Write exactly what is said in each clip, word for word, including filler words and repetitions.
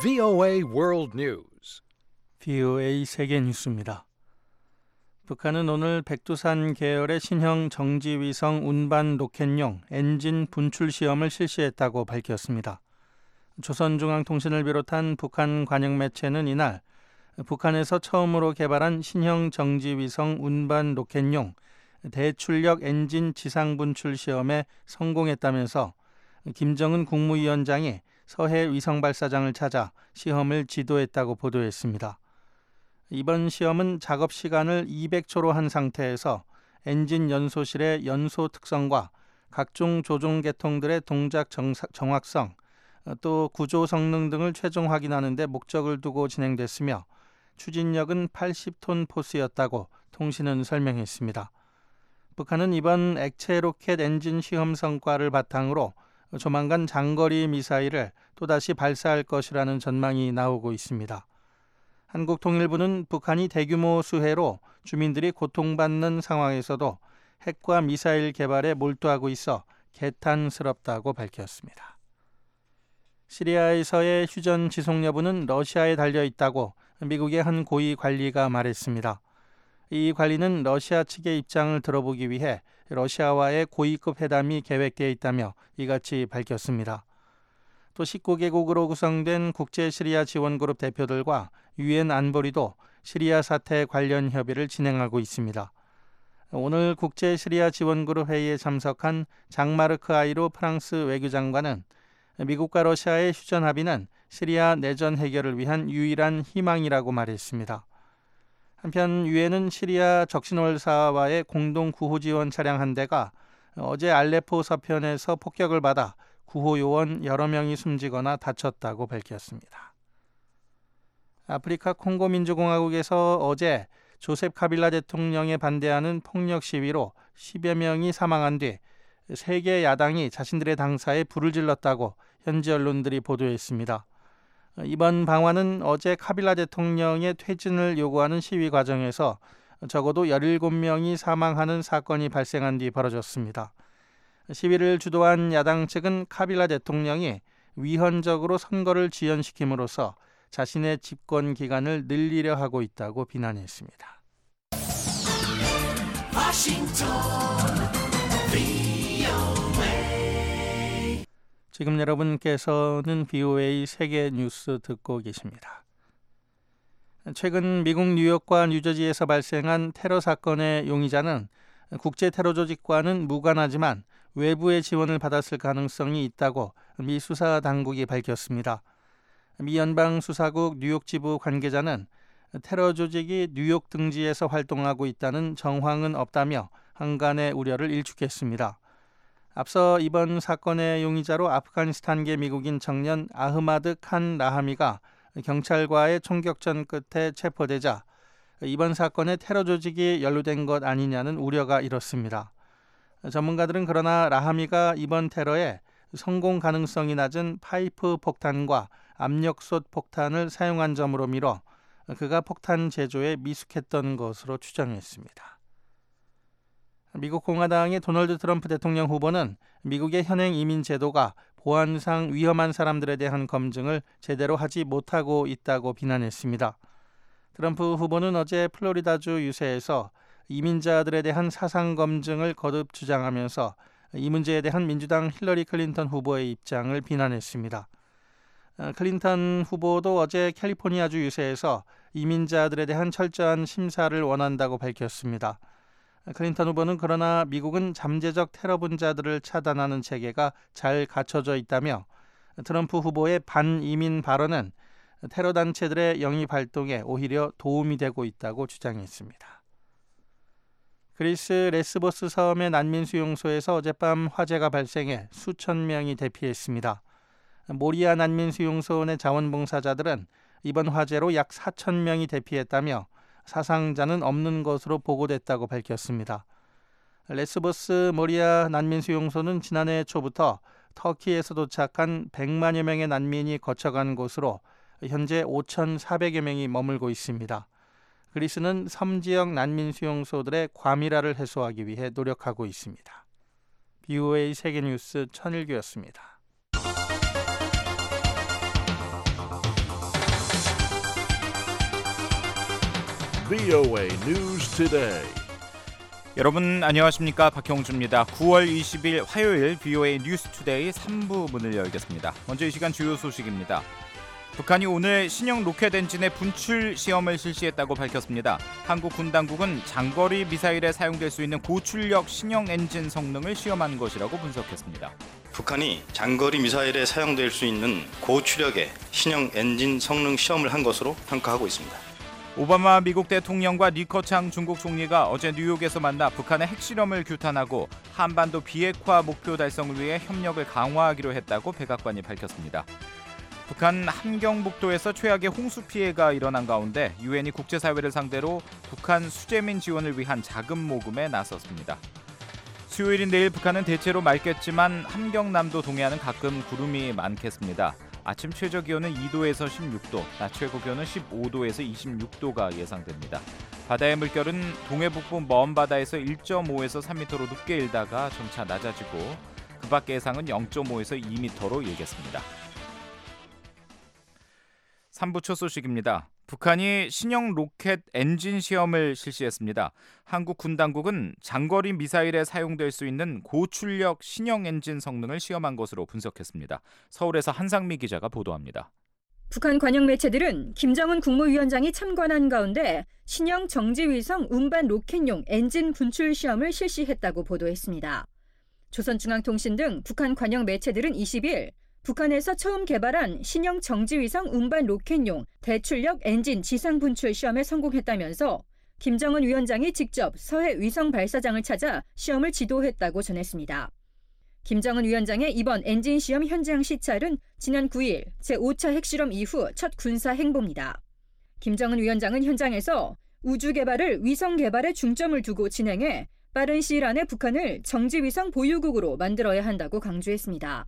브이오에이 World News. 브이오에이 세계 뉴스입니다. 북한은 오늘 백두산 계열의 신형 정지위성 운반 로켓용 엔진 분출 시험을 실시했다고 밝혔습니다. 조선중앙통신을 비롯한 북한 관영 매체는 이날 북한에서 처음으로 개발한 신형 정지위성 운반 로켓용 대출력 엔진 지상 분출 시험에 성공했다면서 김정은 국무위원장이 서해 위성 발사장을 찾아 시험을 지도했다고 보도했습니다. 이번 시험은 작업 시간을 이백 초로 한 상태에서 엔진 연소실의 연소 특성과 각종 조종 계통들의 동작 정사, 정확성, 또 구조 성능 등을 최종 확인하는 데 목적을 두고 진행됐으며 추진력은 팔십 톤 포스였다고 통신은 설명했습니다. 북한은 이번 액체 로켓 엔진 시험 성과를 바탕으로 조만간 장거리 미사일을 또다시 발사할 것이라는 전망이 나오고 있습니다. 한국통일부는 북한이 대규모 수해로 주민들이 고통받는 상황에서도 핵과 미사일 개발에 몰두하고 있어 개탄스럽다고 밝혔습니다. 시리아에서의 휴전 지속 여부는 러시아에 달려있다고 미국의 한 고위 관리가 말했습니다. 이 관리는 러시아 측의 입장을 들어보기 위해 러시아와의 고위급 회담이 계획되어 있다며 이같이 밝혔습니다. 또 십구 개국으로 구성된 국제 시리아 지원그룹 대표들과 유엔 안보리도 시리아 사태 관련 협의를 진행하고 있습니다. 오늘 국제 시리아 지원그룹 회의에 참석한 장마르크 아이로 프랑스 외교장관은 미국과 러시아의 휴전 합의는 시리아 내전 해결을 위한 유일한 희망이라고 말했습니다. 한편 유엔은 시리아 적신월사와의 공동 구호 지원 차량 한 대가 어제 알레포 서편에서 폭격을 받아 구호 요원 여러 명이 숨지거나 다쳤다고 밝혔습니다. 아프리카 콩고 민주공화국에서 어제 조셉 카빌라 대통령에 반대하는 폭력 시위로 십여 명이 사망한 뒤 세계 야당이 자신들의 당사에 불을 질렀다고 현지 언론들이 보도했습니다. 이번 방화는 어제 카빌라 대통령의 퇴진을 요구하는 시위 과정에서 적어도 열일곱 명이 사망하는 사건이 발생한 뒤 벌어졌습니다. 시위를 주도한 야당 측은 카빌라 대통령이 위헌적으로 선거를 지연시킴으로써 자신의 집권 기간을 늘리려 하고 있다고 비난했습니다. 워싱턴 브이오에이. 지금 여러분께서는 브이오에이 세계 뉴스 듣고 계십니다. 최근 미국 뉴욕과 뉴저지에서 발생한 테러 사건의 용의자는 국제 테러 조직과는 무관하지만 외부의 지원을 받았을 가능성이 있다고 미 수사 당국이 밝혔습니다. 미 연방수사국 뉴욕 지부 관계자는 테러 조직이 뉴욕 등지에서 활동하고 있다는 정황은 없다며 한간의 우려를 일축했습니다. 앞서 이번 사건의 용의자로 아프가니스탄계 미국인 청년 아흐마드 칸 라하미가 경찰과의 총격전 끝에 체포되자 이번 사건에 테러 조직이 연루된 것 아니냐는 우려가 일었습니다. 전문가들은 그러나 라하미가 이번 테러에 성공 가능성이 낮은 파이프 폭탄과 압력솥 폭탄을 사용한 점으로 미뤄 그가 폭탄 제조에 미숙했던 것으로 추정했습니다. 미국 공화당의 도널드 트럼프 대통령 후보는 미국의 현행 이민 제도가 보안상 위험한 사람들에 대한 검증을 제대로 하지 못하고 있다고 비난했습니다. 트럼프 후보는 어제 플로리다주 유세에서 이민자들에 대한 사상 검증을 거듭 주장하면서 이 문제에 대한 민주당 힐러리 클린턴 후보의 입장을 비난했습니다. 클린턴 후보도 어제 캘리포니아주 유세에서 이민자들에 대한 철저한 심사를 원한다고 밝혔습니다. 클린턴 후보는 그러나 미국은 잠재적 테러 분자들을 차단하는 체계가 잘 갖춰져 있다며 트럼프 후보의 반이민 발언은 테러 단체들의 영입 활동에 오히려 도움이 되고 있다고 주장했습니다. 그리스 레스보스 섬의 난민 수용소에서 어젯밤 화재가 발생해 수천 명이 대피했습니다. 모리아 난민 수용소 내 자원봉사자들은 이번 화재로 약 사천 명이 대피했다며 사상자는 없는 것으로 보고됐다고 밝혔습니다. 레스보스 모리아 난민 수용소는 지난해 초부터 터키에서 도착한 백만여 명의 난민이 거쳐간 곳으로 현재 오천사백여 명이 머물고 있습니다. 그리스는 섬 지역 난민 수용소들의 과밀화를 해소하기 위해 노력하고 있습니다. 브이오에이 세계뉴스 천일규였습니다. 브이오에이 News Today. 여러분 안녕하십니까, 박형주입니다. 구월 이십일 화요일 브이오에이 뉴스 투데이 삼 부 문을 열겠습니다. 먼저 이 시간 주요 소식입니다. 북한이 오늘 신형 로켓 엔진의 분출 시험을 실시했다고 밝혔습니다. 한국 군 당국은 장거리 미사일에 사용될 수 있는 고출력 신형 엔진 성능을 시험한 것이라고 분석했습니다. 북한이 장거리 미사일에 사용될 수 있는 고추력의 신형 엔진 성능 시험을 한 것으로 평가하고 있습니다. 오바마 미국 대통령과 리커창 중국 총리가 어제 뉴욕에서 만나 북한의 핵실험을 규탄하고 한반도 비핵화 목표 달성을 위해 협력을 강화하기로 했다고 백악관이 밝혔습니다. 북한 함경북도에서 최악의 홍수 피해가 일어난 가운데 유엔이 국제사회를 상대로 북한 수재민 지원을 위한 자금 모금에 나섰습니다. 수요일인 내일 북한은 대체로 맑겠지만 함경남도 동해안은 가끔 구름이 많겠습니다. 아침 최저기온은 이 도에서 십육 도, 낮 최고기온은 십오 도에서 이십육 도가 예상됩니다. 바다의 물결은 동해 북부 먼 바다에서 일 점 오에서 삼 미터로 높게 일다가 점차 낮아지고 그 밖의 해상은 영 점 오에서 이 미터로 일겠습니다. 삼 부 첫 소식입니다. 북한이 신형 로켓 엔진 시험을 실시했습니다. 한국 군 당국은 장거리 미사일에 사용될 수 있는 고출력 신형 엔진 성능을 시험한 것으로 분석했습니다. 서울에서 한상미 기자가 보도합니다. 북한 관영 매체들은 김정은 국무위원장이 참관한 가운데 신형 정지위성 운반 로켓용 엔진 분출 시험을 실시했다고 보도했습니다. 조선중앙통신 등 북한 관영 매체들은 이십일 북한에서 처음 개발한 신형 정지위성 운반 로켓용 대출력 엔진 지상 분출 시험에 성공했다면서 김정은 위원장이 직접 서해 위성 발사장을 찾아 시험을 지도했다고 전했습니다. 김정은 위원장의 이번 엔진 시험 현장 시찰은 지난 구 일 제오 차 핵실험 이후 첫 군사 행보입니다. 김정은 위원장은 현장에서 우주 개발을 위성 개발에 중점을 두고 진행해 빠른 시일 안에 북한을 정지위성 보유국으로 만들어야 한다고 강조했습니다.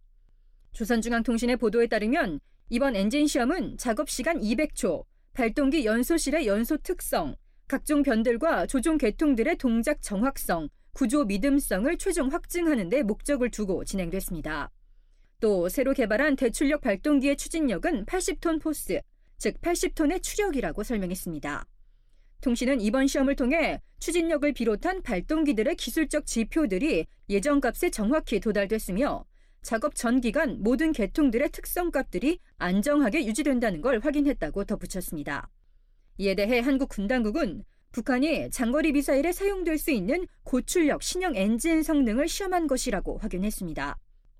조선중앙통신의 보도에 따르면 이번 엔진 시험은 작업시간 이백 초, 발동기 연소실의 연소 특성, 각종 변들과 조종 계통들의 동작 정확성, 구조 믿음성을 최종 확증하는 데 목적을 두고 진행됐습니다. 또 새로 개발한 대출력 발동기의 추진력은 팔십 톤 포스, 즉 팔십 톤의 추력이라고 설명했습니다. 통신은 이번 시험을 통해 추진력을 비롯한 발동기들의 기술적 지표들이 예정값에 정확히 도달됐으며 작업 전 기간 모든 계통들의 특성값들이 안정하게 유지된다는 걸 확인했다고 덧붙였습니다. 이에 대해 한국 군 당국은 북한이 장거리 미사일에 사용될 수 있는 고출력 신형 엔진 성능을 시험한 것이라고 확인했습니다.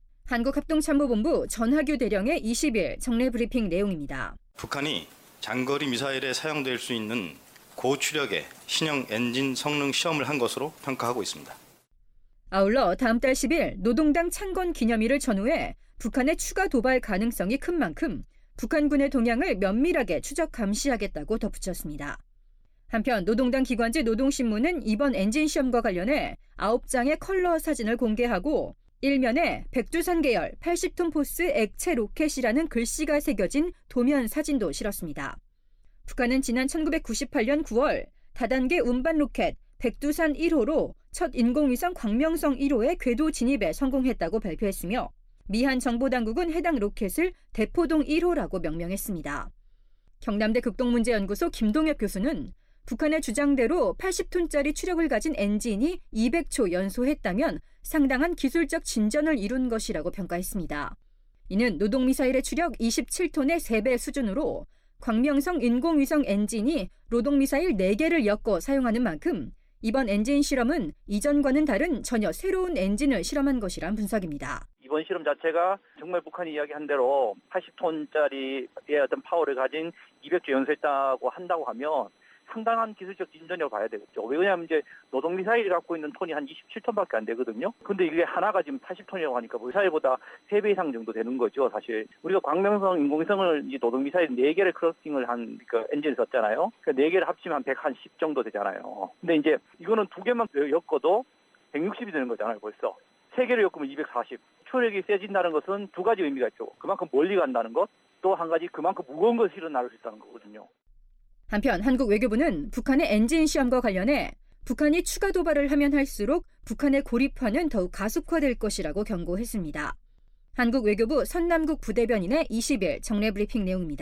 한국합동참모본부 전하규 대령의 이십일 정례 브리핑 내용입니다. 북한이 장거리 미사일에 사용될 수 있는 고추력의 신형 엔진 성능 시험을 한 것으로 평가하고 있습니다. 아울러 다음 달 십 일 노동당 창건 기념일을 전후해 북한의 추가 도발 가능성이 큰 만큼 북한군의 동향을 면밀하게 추적 감시하겠다고 덧붙였습니다. 한편 노동당 기관지 노동신문은 이번 엔진 시험과 관련해 아홉 장의 컬러 사진을 공개하고 일면에 백두산 계열 팔십 톤 포스 액체 로켓이라는 글씨가 새겨진 도면 사진도 실었습니다. 북한은 지난 천구백구십팔 년 구월 다단계 운반 로켓 백두산 일 호로 첫 인공위성 광명성 일 호의 궤도 진입에 성공했다고 발표했으며 미한 정보당국은 해당 로켓을 대포동 일 호라고 명명했습니다. 경남대 극동문제연구소 김동엽 교수는 북한의 주장대로 팔십 톤짜리 추력을 가진 엔진이 이백 초 연소했다면 상당한 기술적 진전을 이룬 것이라고 평가했습니다. 이는 노동미사일의 추력 이십칠 톤의 세 배 수준으로 광명성 인공위성 엔진이 로동미사일 네 개를 엮어 사용하는 만큼 이번 엔진 실험은 이전과는 다른 전혀 새로운 엔진을 실험한 것이란 분석입니다. 이번 실험 자체가 정말 북한이 이야기한 대로 팔십 톤짜리의 어떤 파워를 가진 이백 조 연소했다고 한다고 하면 상당한 기술적 진전이라고 봐야 되겠죠. 왜냐하면 이제 노동미사일이 갖고 있는 톤이 한 이십칠 톤밖에 안 되거든요. 근데 이게 하나가 지금 팔십 톤이라고 하니까 미사일보다 세 배 이상 정도 되는 거죠, 사실. 우리가 광명성 인공위성을 이제 노동미사일 네 개를 크로싱을 한 그 엔진을 썼잖아요. 그 네 개를 합치면 한 백십 정도 되잖아요. 근데 이제 이거는 두 개만 엮어도 백육십이 되는 거잖아요, 벌써. 세 개를 엮으면 이백사십. 추력이 세진다는 것은 두 가지 의미가 있죠. 그만큼 멀리 간다는 것, 또 한 가지 그만큼 무거운 것을 실어 나를 수 있다는 거거든요. 한편 한국 외교부는 북한의 엔진 시험과 관련해 북한이 추가 도발을 하면 할수록 북한의 고립화는 더욱 가속화될 것이라고 경고했습니다. 한국 외교부 선남국 부대변인의 이십 일 정례 브리핑 내용입니다.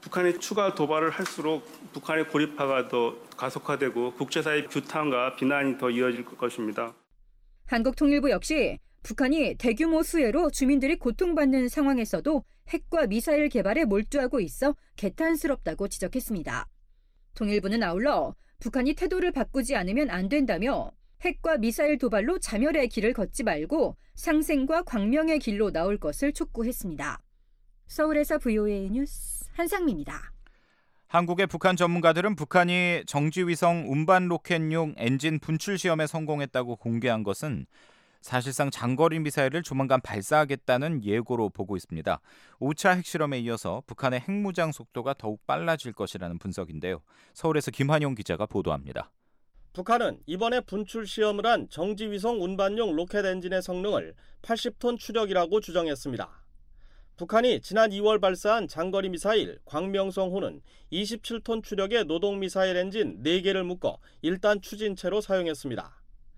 북한이 추가 도발을 할수록 북한의 고립화가 더 가속화되고 국제사회 규탄과 비난이 더 이어질 것입니다. 한국통일부 역시 북한이 대규모 수해로 주민들이 고통받는 상황에서도 핵과 미사일 개발에 몰두하고 있어 개탄스럽다고 지적했습니다. 통일부는 아울러 북한이 태도를 바꾸지 않으면 안 된다며 핵과 미사일 도발로 자멸의 길을 걷지 말고 상생과 광명의 길로 나올 것을 촉구했습니다. 서울에서 브이오에이 뉴스 한상미입니다. 한국의 북한 전문가들은 북한이 정지위성 운반 로켓용 엔진 분출 시험에 성공했다고 공개한 것은 사실상 장거리 미사일을 조만간 발사하겠다는 예고로 보고 있습니다. 오 차 핵실험에 이어서 북한의 핵무장 속도가 더욱 빨라질 것이라는 분석인데요. 서울에서 김환용 기자가 보도합니다. 북한은 이번에 분출 시험을 한 정지위성 운반용 로켓 엔진의 성능을 팔십 톤 추력이라고 주장했습니다. 북한이 지난 이월 발사한 장거리 미사일 광명성호는 이십칠 톤 추력의 노동미사일 엔진 네 개를 묶어 일 단 추진체로 사용했습니다.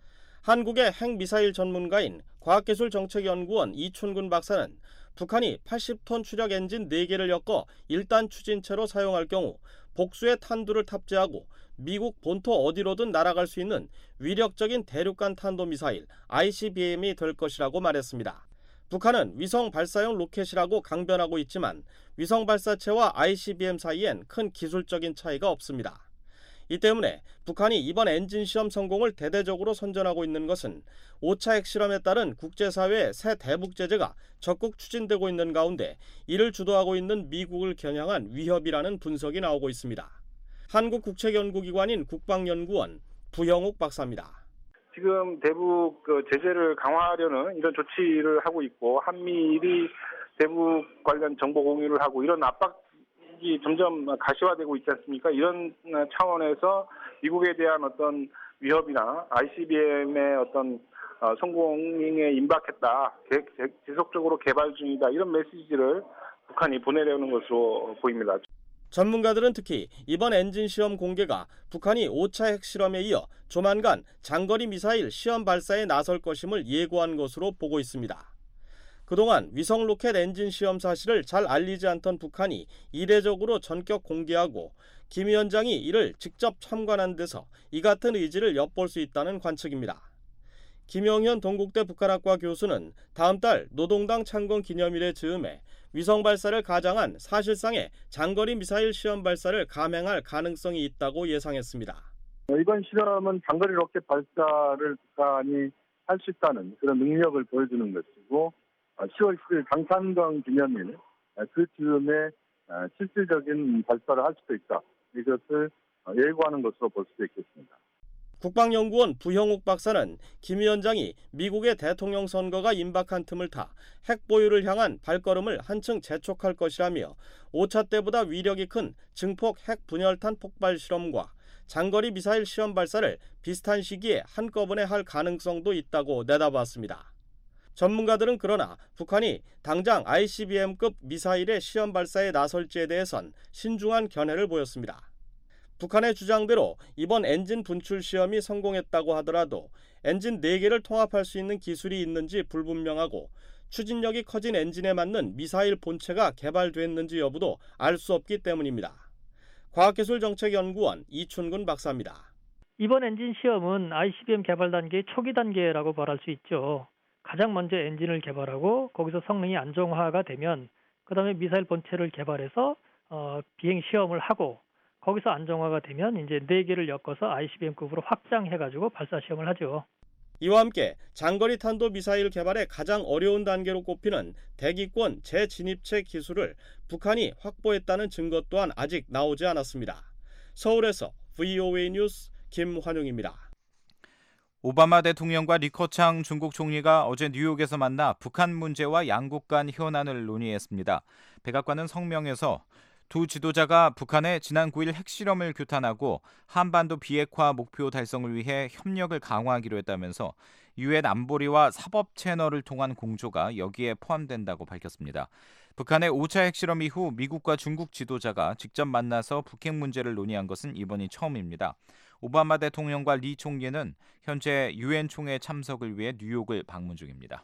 한국의 핵미사일 전문가인 과학기술정책연구원 이춘근 박사는 북한이 팔십 톤 추력 엔진 네 개를 엮어 일 단 추진체로 사용할 경우 복수의 탄두를 탑재하고 미국 본토 어디로든 날아갈 수 있는 위력적인 대륙간 탄도미사일 아이씨비엠이 될 것이라고 말했습니다. 북한은 위성 발사용 로켓이라고 강변하고 있지만 위성 발사체와 아이씨비엠 사이엔 큰 기술적인 차이가 없습니다. 이 때문에 북한이 이번 엔진 시험 성공을 대대적으로 선전하고 있는 것은 오 차 핵실험에 따른 국제사회의 새 대북 제재가 적극 추진되고 있는 가운데 이를 주도하고 있는 미국을 겨냥한 위협이라는 분석이 나오고 있습니다. 한국국책연구기관인 국방연구원 부형욱 박사입니다. 지금 대북 그 제재를 강화하려는 이런 조치를 하고 있고 한미일이 대북 관련 정보 공유를 하고 이런 압박이 점점 가시화되고 있지 않습니까? 이런 차원에서 미국에 대한 어떤 위협이나 아이씨비엠의 어떤 성공에 임박했다, 지속적으로 개발 중이다 이런 메시지를 북한이 보내려는 것으로 보입니다. 전문가들은 특히 이번 엔진 시험 공개가 북한이 오 차 핵실험에 이어 조만간 장거리 미사일 시험 발사에 나설 것임을 예고한 것으로 보고 있습니다. 그동안 위성 로켓 엔진 시험 사실을 잘 알리지 않던 북한이 이례적으로 전격 공개하고 김 위원장이 이를 직접 참관한 데서 이 같은 의지를 엿볼 수 있다는 관측입니다. 김영현 동국대 북한학과 교수는 다음 달 노동당 창건 기념일에 즈음해 위성 발사를 가장한 사실상의 장거리 미사일 시험 발사를 감행할 가능성이 있다고 예상했습니다. 이번 실험은 장거리 로켓 발사를 북한이 할 수 있다는 그런 능력을 보여주는 것이고 시월 십일 당창건 기념일 그 즈음에 실질적인 발사를 할 수도 있다. 이것을 예고하는 것으로 볼 수도 있겠습니다. 국방연구원 부형욱 박사는 김 위원장이 미국의 대통령 선거가 임박한 틈을 타 핵 보유를 향한 발걸음을 한층 재촉할 것이라며 오 차 때보다 위력이 큰 증폭 핵 분열탄 폭발 실험과 장거리 미사일 시험 발사를 비슷한 시기에 한꺼번에 할 가능성도 있다고 내다봤습니다. 전문가들은 그러나 북한이 당장 아이씨비엠급 미사일의 시험 발사에 나설지에 대해선 신중한 견해를 보였습니다. 북한의 주장대로 이번 엔진 분출 시험이 성공했다고 하더라도 엔진 네 개를 통합할 수 있는 기술이 있는지 불분명하고 추진력이 커진 엔진에 맞는 미사일 본체가 개발됐는지 여부도 알 수 없기 때문입니다. 과학기술정책연구원 이춘근 박사입니다. 이번 엔진 시험은 아이씨비엠 개발 단계의 초기 단계라고 말할 수 있죠. 가장 먼저 엔진을 개발하고 거기서 성능이 안정화가 되면 그 다음에 미사일 본체를 개발해서 어, 비행 시험을 하고 거기서 안정화가 되면 이제 네 개를 엮어서 아이씨비엠급으로 확장해가지고 발사 시험을 하죠. 이와 함께 장거리 탄도 미사일 개발의 가장 어려운 단계로 꼽히는 대기권 재진입체 기술을 북한이 확보했다는 증거 또한 아직 나오지 않았습니다. 서울에서 브이오에이 뉴스 김환용입니다. 오바마 대통령과 리커창 중국 총리가 어제 뉴욕에서 만나 북한 문제와 양국 간 현안을 논의했습니다. 백악관은 성명에서 두 지도자가 북한의 지난 구 일 핵실험을 규탄하고 한반도 비핵화 목표 달성을 위해 협력을 강화하기로 했다면서 유엔 안보리와 사법 채널을 통한 공조가 여기에 포함된다고 밝혔습니다. 북한의 오 차 핵실험 이후 미국과 중국 지도자가 직접 만나서 북핵 문제를 논의한 것은 이번이 처음입니다. 오바마 대통령과 리 총리는 현재 유엔 총회 참석을 위해 뉴욕을 방문 중입니다.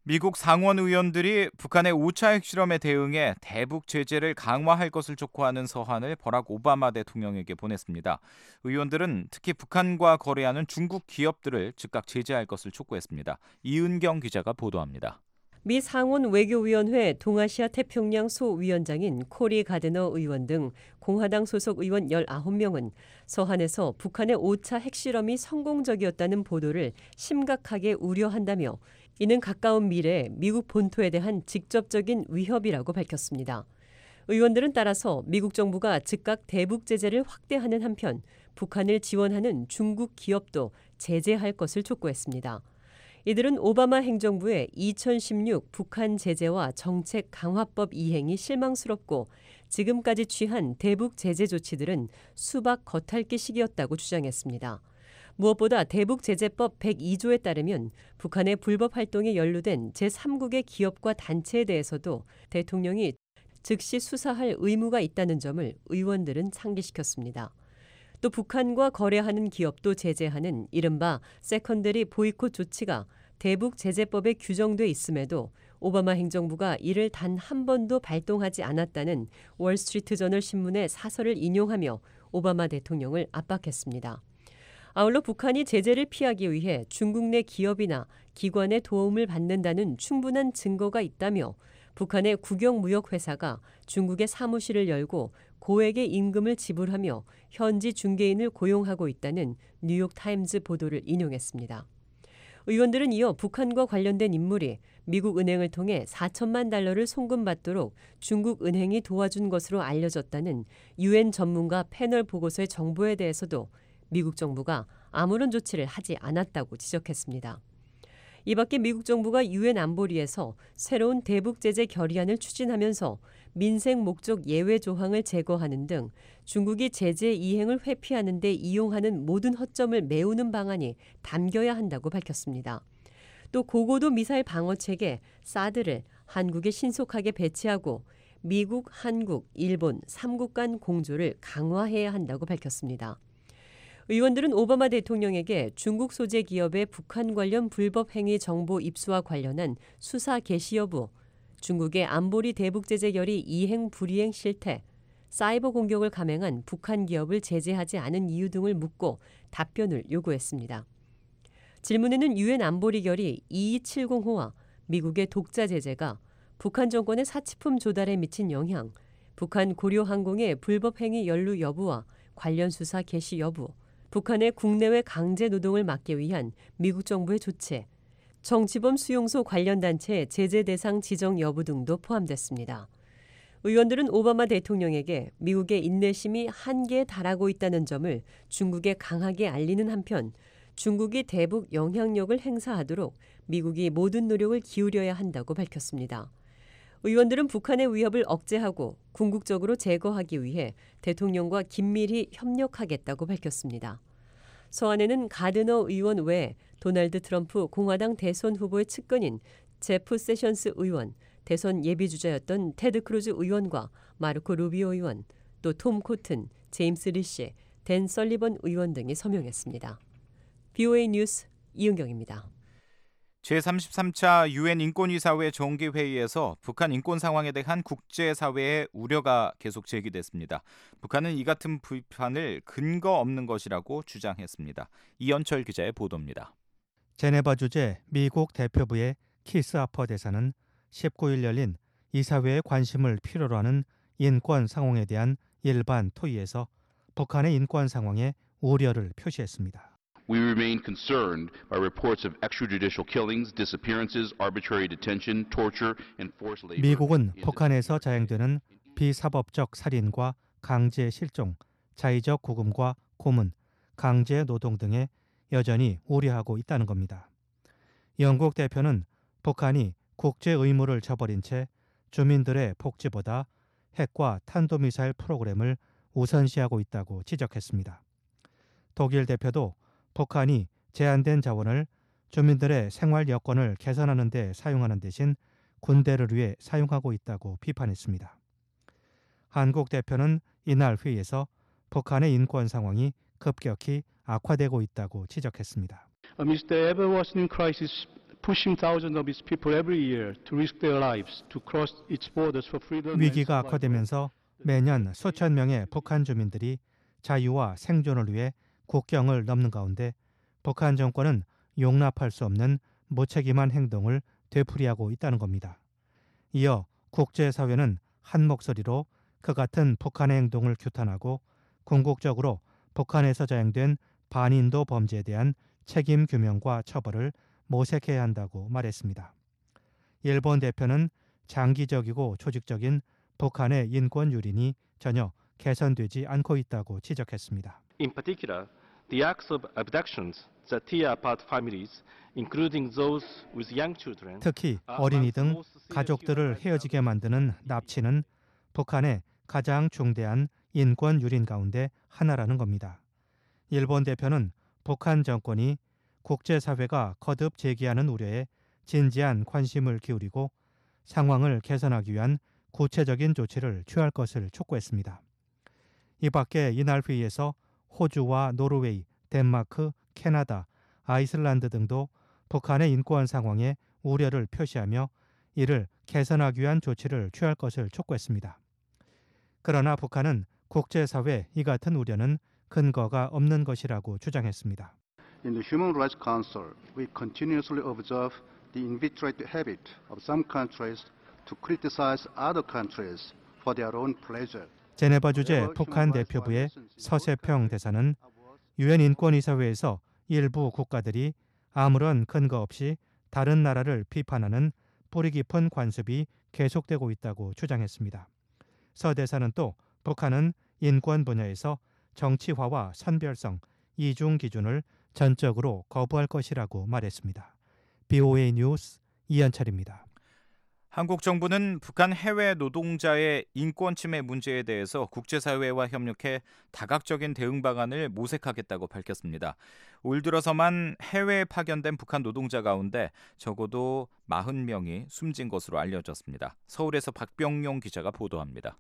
미국 상원 의원들이 북한의 오 차 핵실험에 대응해 대북 제재를 강화할 것을 촉구하는 서한을 버락 오바마 대통령에게 보냈습니다. 의원들은 특히 북한과 거래하는 중국 기업들을 즉각 제재할 것을 촉구했습니다. 이은경 기자가 보도합니다. 미 상원 외교위원회 동아시아 태평양 소위원장인 코리 가드너 의원 등 공화당 소속 의원 열아홉 명은 서한에서 북한의 오 차 핵실험이 성공적이었다는 보도를 심각하게 우려한다며 이는 가까운 미래 미국 본토에 대한 직접적인 위협이라고 밝혔습니다. 의원들은 따라서 미국 정부가 즉각 대북 제재를 확대하는 한편 북한을 지원하는 중국 기업도 제재할 것을 촉구했습니다. 이들은 오바마 행정부의 이천십육 북한 제재와 정책 강화법 이행이 실망스럽고 지금까지 취한 대북 제재 조치들은 수박 겉핥기식이었다고 주장했습니다. 무엇보다 대북 제재법 백이 조에 따르면 북한의 불법 활동에 연루된 제삼국의 기업과 단체에 대해서도 대통령이 즉시 수사할 의무가 있다는 점을 의원들은 상기시켰습니다. 또 북한과 거래하는 기업도 제재하는 이른바 세컨더리 보이콧 조치가 대북 제재법에 규정돼 있음에도 오바마 행정부가 이를 단 한 번도 발동하지 않았다는 월스트리트 저널 신문의 사설을 인용하며 오바마 대통령을 압박했습니다. 아울러 북한이 제재를 피하기 위해 중국 내 기업이나 기관의 도움을 받는다는 충분한 증거가 있다며 북한의 국영무역회사가 중국에 사무실을 열고 고액의 임금을 지불하며 현지 중개인을 고용하고 있다는 뉴욕타임즈 보도를 인용했습니다. 의원들은 이어 북한과 관련된 인물이 미국 은행을 통해 사천만 달러를 송금받도록 중국 은행이 도와준 것으로 알려졌다는 유엔 전문가 패널 보고서의 정보에 대해서도 미국 정부가 아무런 조치를 하지 않았다고 지적했습니다. 이 밖에 미국 정부가 유엔 안보리에서 새로운 대북 제재 결의안을 추진하면서 민생 목적 예외 조항을 제거하는 등 중국이 제재 이행을 회피하는 데 이용하는 모든 허점을 메우는 방안이 담겨야 한다고 밝혔습니다. 또 고고도 미사일 방어 체계 사드를 한국에 신속하게 배치하고 미국, 한국, 일본 삼국 간 공조를 강화해야 한다고 밝혔습니다. 의원들은 오바마 대통령에게 중국 소재 기업의 북한 관련 불법 행위 정보 입수와 관련한 수사 개시 여부, 중국의 안보리 대북 제재 결의 이행 불이행 실태, 사이버 공격을 감행한 북한 기업을 제재하지 않은 이유 등을 묻고 답변을 요구했습니다. 질문에는 유엔 안보리 결의 이이칠공 호와 미국의 독자 제재가 북한 정권의 사치품 조달에 미친 영향, 북한 고려 항공의 불법 행위 연루 여부와 관련 수사 개시 여부, 북한의 국내외 강제 노동을 막기 위한 미국 정부의 조치, 정치범 수용소 관련 단체의 제재 대상 지정 여부 등도 포함됐습니다. 의원들은 오바마 대통령에게 미국의 인내심이 한계에 달하고 있다는 점을 중국에 강하게 알리는 한편 중국이 대북 영향력을 행사하도록 미국이 모든 노력을 기울여야 한다고 밝혔습니다. 의원들은 북한의 위협을 억제하고 궁극적으로 제거하기 위해 대통령과 긴밀히 협력하겠다고 밝혔습니다. 서한에는 가드너 의원 외에 도널드 트럼프 공화당 대선 후보의 측근인 제프 세션스 의원, 대선 예비주자였던 테드 크루즈 의원과 마르코 루비오 의원, 또 톰 코튼, 제임스 리시, 댄 설리번 의원 등이 서명했습니다. 비오에이 뉴스 이은경입니다. 제삼십삼 차 유엔 인권이사회 정기회의에서 북한 인권 상황에 대한 국제사회의 우려가 계속 제기됐습니다. 북한은 이 같은 비판을 근거 없는 것이라고 주장했습니다. 이현철 기자의 보도입니다. 제네바 주재 미국 대표부의 키스 하퍼 대사는 십구 일 열린 이사회의 관심을 필요로 하는 인권 상황에 대한 일반 토의에서 북한의 인권 상황에 우려를 표시했습니다. We remain concerned by reports of extrajudicial killings, disappearances, arbitrary detention, torture, and forced labor. 미국은 북한에서 자행되는 비사법적 살인과 강제 실종, 자의적 구금과 고문, 강제 노동 등에 여전히 우려하고 있다는 겁니다. 영국 대표는 북한이 국제 의무를 저버린 채 주민들의 복지보다 핵과 탄도미사일 프로그램을 우선시하고 있다고 지적했습니다. 독일 대표도 북한이 제한된 자원을 주민들의 생활 여건을 개선하는 데 사용하는 대신 군대를 위해 사용하고 있다고 비판했습니다. 한국 대표는 이날 회의에서 북한의 인권 상황이 급격히 악화되고 있다고 지적했습니다. Amidst the ever-worsening crisis pushing thousands of its people every year to risk their lives to cross its borders for freedom. 위기가 커지면서 매년 수천 명의 북한 주민들이 자유와 생존을 위해 국경을 넘는 가운데 북한 정권은 용납할 수 없는 무책임한 행동을 되풀이하고 있다는 겁니다. 이어 국제사회는 한 목소리로 그 같은 북한의 행동을 규탄하고 궁극적으로 북한에서 자행된 반인도 범죄에 대한 책임 규명과 처벌을 모색해야 한다고 말했습니다. 일본 대표는 장기적이고 조직적인 북한의 인권 유린이 전혀 개선되지 않고 있다고 지적했습니다. In particular, the acts of abductions that tear apart families, including those with young children, 특히 어린이 등 가족들을 헤어지게 만드는 납치는 북한의 가장 중대한 인권 유린 가운데 하나라는 겁니다. 일본 대표는 북한 정권이 국제사회가 거듭 제기하는 우려에 진지한 관심을 기울이고 상황을 개선하기 위한 구체적인 조치를 취할 것을 촉구했습니다. 이 밖에 이날 회의에서 호주와 노르웨이, 덴마크, 캐나다, 아이슬란드 등도 북한의 인권 상황에 우려를 표시하며 이를 개선하기 위한 조치를 취할 것을 촉구했습니다. 그러나 북한은 국제사회 이 같은 우려는 근거가 없는 것이라고 주장했습니다. In the Human Rights Council, we continuously observe the inveterate habit of some countries to criticize other countries for their own pleasure. 제네바 주재 북한 대표부의 서세평 대사는 유엔 인권이사회에서 일부 국가들이 아무런 근거 없이 다른 나라를 비판하는 뿌리 깊은 관습이 계속되고 있다고 주장했습니다. 서 대사는 또 북한은 인권 분야에서 정치화와 선별성, 이중 기준을 전적으로 거부할 것이라고 말했습니다. 비오에이 뉴스 이현철입니다. 한국 정부는 북한 해외 노동자의 인권 침해 문제에 대해서 국제사회와 협력해 다각적인 대응 방안을 모색하겠다고 밝혔습니다. 올 들어서만 해외에 파견된 북한 노동자 가운데 적어도 사십 명이 숨진 것으로 알려졌습니다. 서울에서 박병용 기자가 보도합니다.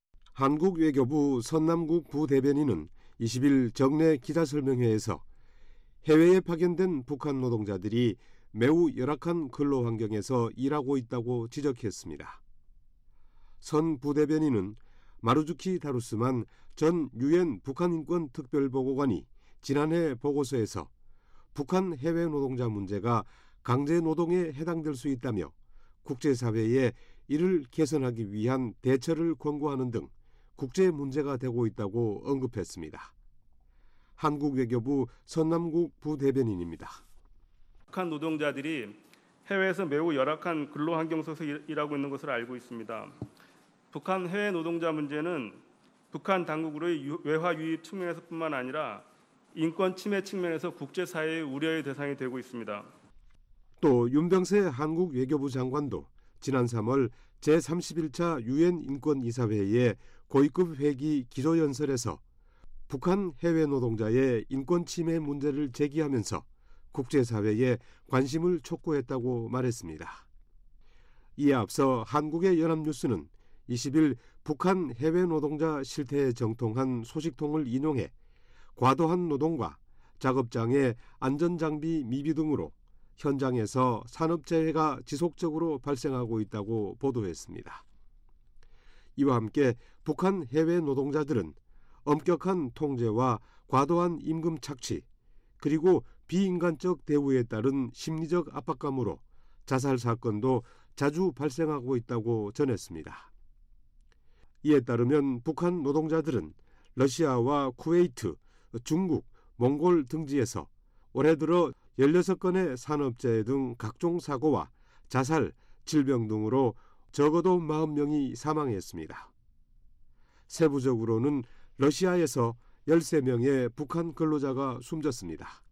한국 외교부 선남국 부대변인은 이십 일 정례 기자설명회에서 해외에 파견된 북한 노동자들이 매우 열악한 근로 환경에서 일하고 있다고 지적했습니다. 선 부대변인은 마루주키 다루스만 전 유엔 북한인권 특별보고관이 지난해 보고서에서 북한 해외 노동자 문제가 강제 노동에 해당될 수 있다며 국제사회에 이를 개선하기 위한 대처를 권고하는 등 국제 문제가 되고 있다고 언급했습니다. 한국 외교부 선남국 부대변인입니다. 북한 노동자들이 해외에서 매우 열악한 근로 환경 속에서 일하고 있는 것을 알고 있습니다. 북한 해외 노동자 문제는 북한 당국으로의 외화 유입 측면에서뿐만 아니라 인권 침해 측면에서 국제사회의 우려의 대상이 되고 있습니다. 또 윤병세 한국 외교부 장관도 지난 삼월 제삼십일 차 유엔 인권이사회의 고위급 회기 기조연설에서 북한 해외 노동자의 인권 침해 문제를 제기하면서 국제사회에 관심을 촉구했다고 말했습니다. 이에 앞서 한국의 연합뉴스는 이십 일 북한 해외 노동자 실태에 정통한 소식통을 인용해 과도한 노동과 작업장의 안전장비 미비 등으로 현장에서 산업재해가 지속적으로 발생하고 있다고 보도했습니다. 이와 함께 북한 해외 노동자들은 엄격한 통제와 과도한 임금 착취, 그리고 비인간적 대우에 따른 심리적 압박감으로 자살 사건도 자주 발생하고 있다고 전했습니다. 이에 따르면 북한 노동자들은 러시아와 쿠웨이트, 중국, 몽골 등지에서 올해 들어 열여섯 건의 산업재해 등 각종 사고와 자살, 질병 등으로 적어도 사십 명이 사망했습니다. 세부적으로는 러시아에서 열세 명의 북한 근로자가 숨졌습니다.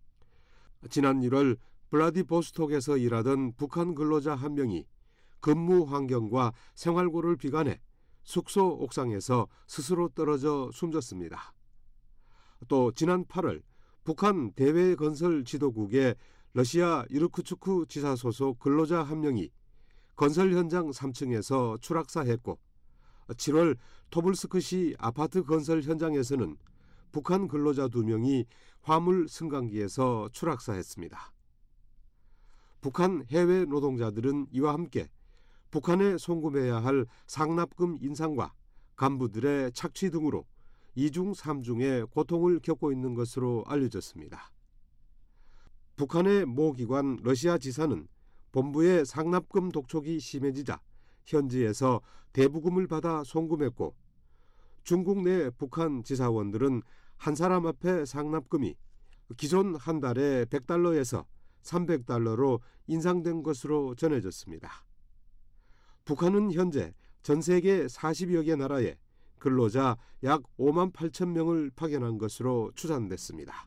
지난 일월 블라디보스톡에서 일하던 북한 근로자 한 명이 근무 환경과 생활고를 비관해 숙소 옥상에서 스스로 떨어져 숨졌습니다. 또 지난 팔월 북한 대외건설 지도국의 러시아 이르쿠츠크 지사 소속 근로자 한 명이 건설 현장 삼 층에서 추락사했고 칠월 토불스크시 아파트 건설 현장에서는 북한 근로자 두 명이 화물 승강기에서 추락사했습니다. 북한 해외 노동자들은 이와 함께 북한에 송금해야 할 상납금 인상과 간부들의 착취 등으로 이중 삼중의 고통을 겪고 있는 것으로 알려졌습니다. 북한의 모 기관 러시아 지사는 본부의 상납금 독촉이 심해지자 현지에서 대부금을 받아 송금했고, 중국 내 북한 지사원들은 한 사람 앞에 상납금이 기존 한 달에 백 달러에서 삼백 달러로 인상된 것으로 전해졌습니다. 북한은 현재 전 세계 사십여 개 나라에 근로자 약 오만 팔천 명을 파견한 것으로 추산됐습니다.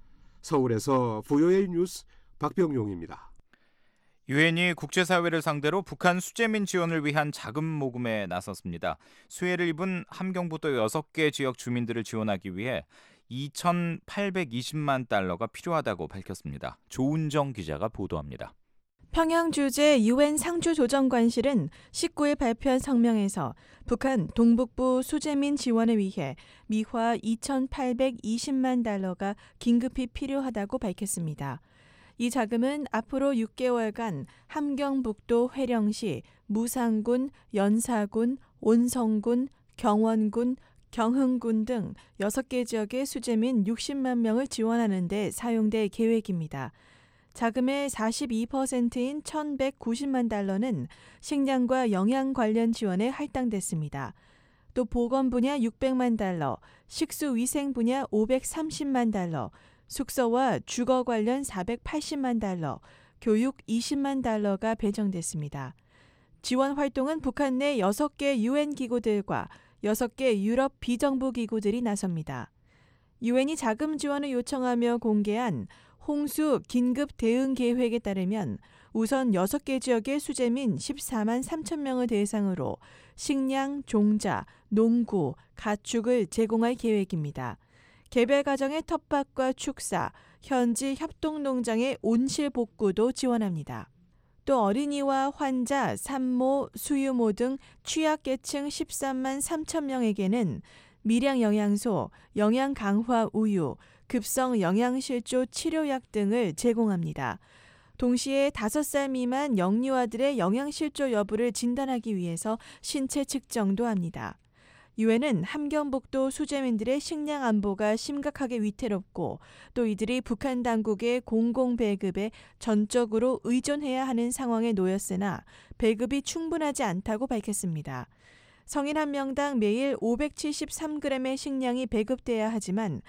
서울에서 브이오에이 뉴스 박병용입니다. 유엔이 국제사회를 상대로 북한 수재민 지원을 위한 자금 모금에 나섰습니다. 수해를 입은 함경북도 여섯 개 지역 주민들을 지원하기 위해 이천팔백이십만 달러가 필요하다고 밝혔습니다. 조은정 기자가 보도합니다. 평양 주재 유엔 상주조정관실은 십구 일 발표한 성명에서 북한 동북부 수재민 지원을 위해 미화 이천팔백이십만 달러가 긴급히 필요하다고 밝혔습니다. 이 자금은 앞으로 육 개월간 함경북도 회령시, 무상군, 연사군, 온성군, 경원군, 경흥군 등 여섯 개 지역의 수재민 육십만 명을 지원하는 데 사용될 계획입니다. 자금의 사십이 퍼센트인 천백구십만 달러는 식량과 영양 관련 지원에 할당됐습니다. 또 보건 분야 육백만 달러, 식수위생 분야 오백삼십만 달러, 숙소와 주거 관련 사백팔십만 달러, 교육 이십만 달러가 배정됐습니다. 지원 활동은 북한 내 여섯 개 유엔 기구들과 여섯 개 유럽 비정부 기구들이 나섭니다. 유엔이 자금 지원을 요청하며 공개한 홍수 긴급 대응 계획에 따르면 우선 여섯 개 지역의 수재민 십사만 삼천 명을 대상으로 식량, 종자, 농구, 가축을 제공할 계획입니다. 개별 가정의 텃밭과 축사, 현지 협동농장의 온실 복구도 지원합니다. 또 어린이와 환자, 산모, 수유모 등 취약계층 십삼만 삼천 명에게는 밀양 영양소, 영양 강화 우유, 급성 영양실조 치료약 등을 제공합니다. 동시에 다섯 살 미만 영유아들의 영양실조 여부를 진단하기 위해서 신체 측정도 합니다. 유엔은 함경북도 수재민들의 식량 안보가 심각하게 위태롭고 또 이들이 북한 당국의 공공 배급에 전적으로 의존해야 하는 상황에 놓였으나 배급이 충분하지 않다고 밝혔습니다. 성인 한 명당 매일 오백칠십삼 그램의 식량이 배급돼야 하지만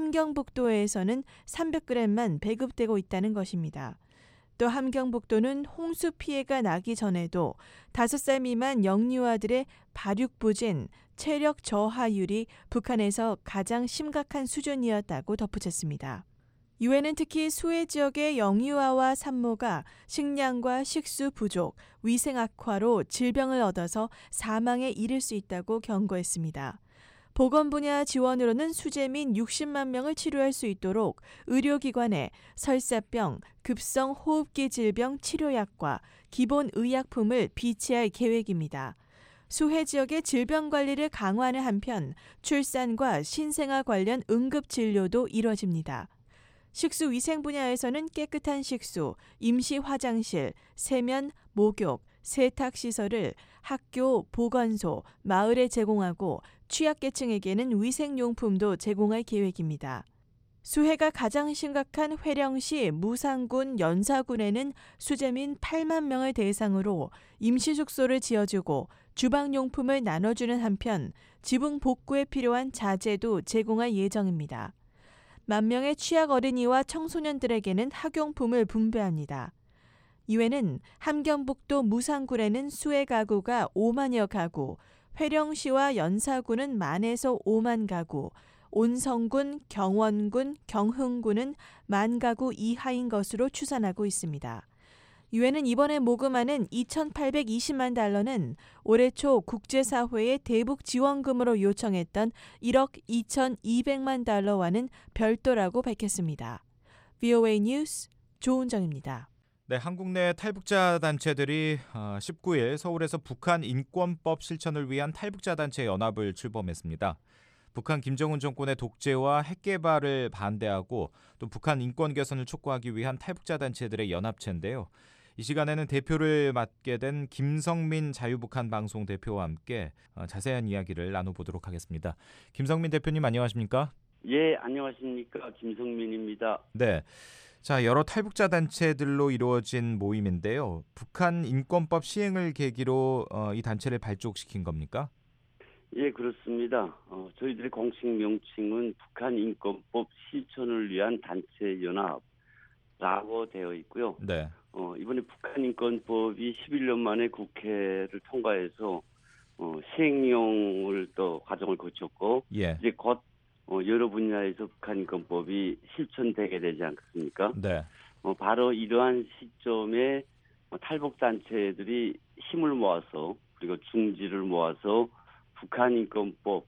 함경북도에서는 삼백 그램만 배급되고 있다는 것입니다. 또 함경북도는 홍수 피해가 나기 전에도 다섯 살 미만 영유아들의 발육부진, 체력 저하율이 북한에서 가장 심각한 수준이었다고 덧붙였습니다. 유엔은 특히 수해 지역의 영유아와 산모가 식량과 식수 부족, 위생 악화로 질병을 얻어서 사망에 이를 수 있다고 경고했습니다. 보건 분야 지원으로는 수재민 육십만 명을 치료할 수 있도록 의료기관에 설사병, 급성 호흡기 질병 치료약과 기본 의약품을 비치할 계획입니다. 수해 지역의 질병 관리를 강화하는 한편 출산과 신생아 관련 응급 진료도 이뤄집니다. 식수 위생 분야에서는 깨끗한 식수, 임시 화장실, 세면, 목욕, 세탁 시설을 학교, 보건소, 마을에 제공하고 취약계층에게는 위생용품도 제공할 계획입니다. 수해가 가장 심각한 회령시 무상군 연사군에는 수재민 팔만 명을 대상으로 임시숙소를 지어주고 주방용품을 나눠주는 한편 지붕 복구에 필요한 자재도 제공할 예정입니다. 만 명의 취약 어린이와 청소년들에게는 학용품을 분배합니다. 유엔은 함경북도 무상군에는 수해 가구가 오만여 가구, 회령시와 연사군은 만에서 오만 가구, 온성군, 경원군, 경흥군은 만 가구 이하인 것으로 추산하고 있습니다. 유엔은 이번에 모금하는 이천팔백이십만 달러는 올해 초 국제사회의 대북 지원금으로 요청했던 일억 이천이백만 달러와는 별도라고 밝혔습니다. 브이오에이 뉴스 조은정입니다. 네, 한국 내 탈북자 단체들이 십구 일 서울에서 북한 인권법 실천을 위한 탈북자 단체 연합을 출범했습니다. 북한 김정은 정권의 독재와 핵개발을 반대하고 또 북한 인권 개선을 촉구하기 위한 탈북자 단체들의 연합체인데요. 이 시간에는 대표를 맡게 된 김성민 자유북한 방송 대표와 함께 자세한 이야기를 나눠보도록 하겠습니다. 김성민 대표님 안녕하십니까? 예, 안녕하십니까? 김성민입니다. 네. 자, 여러 탈북자 단체들로 이루어진 모임인데요. 북한 인권법 시행을 계기로 어, 이 단체를 발족시킨 겁니까? 예, 그렇습니다. 어, 저희들의 공식 명칭은 북한 인권법 실천을 위한 단체 연합라고 되어 있고요. 네. 어, 이번에 북한 인권법이 십일 년 만에 국회를 통과해서 어, 시행령을 또 과정을 거쳤고 예. 이제 곧 어, 여러 분야에서 북한 인권법이 실천되게 되지 않겠습니까? 네. 어, 바로 이러한 시점에 어, 탈북 단체들이 힘을 모아서 그리고 중지를 모아서 북한 인권법라고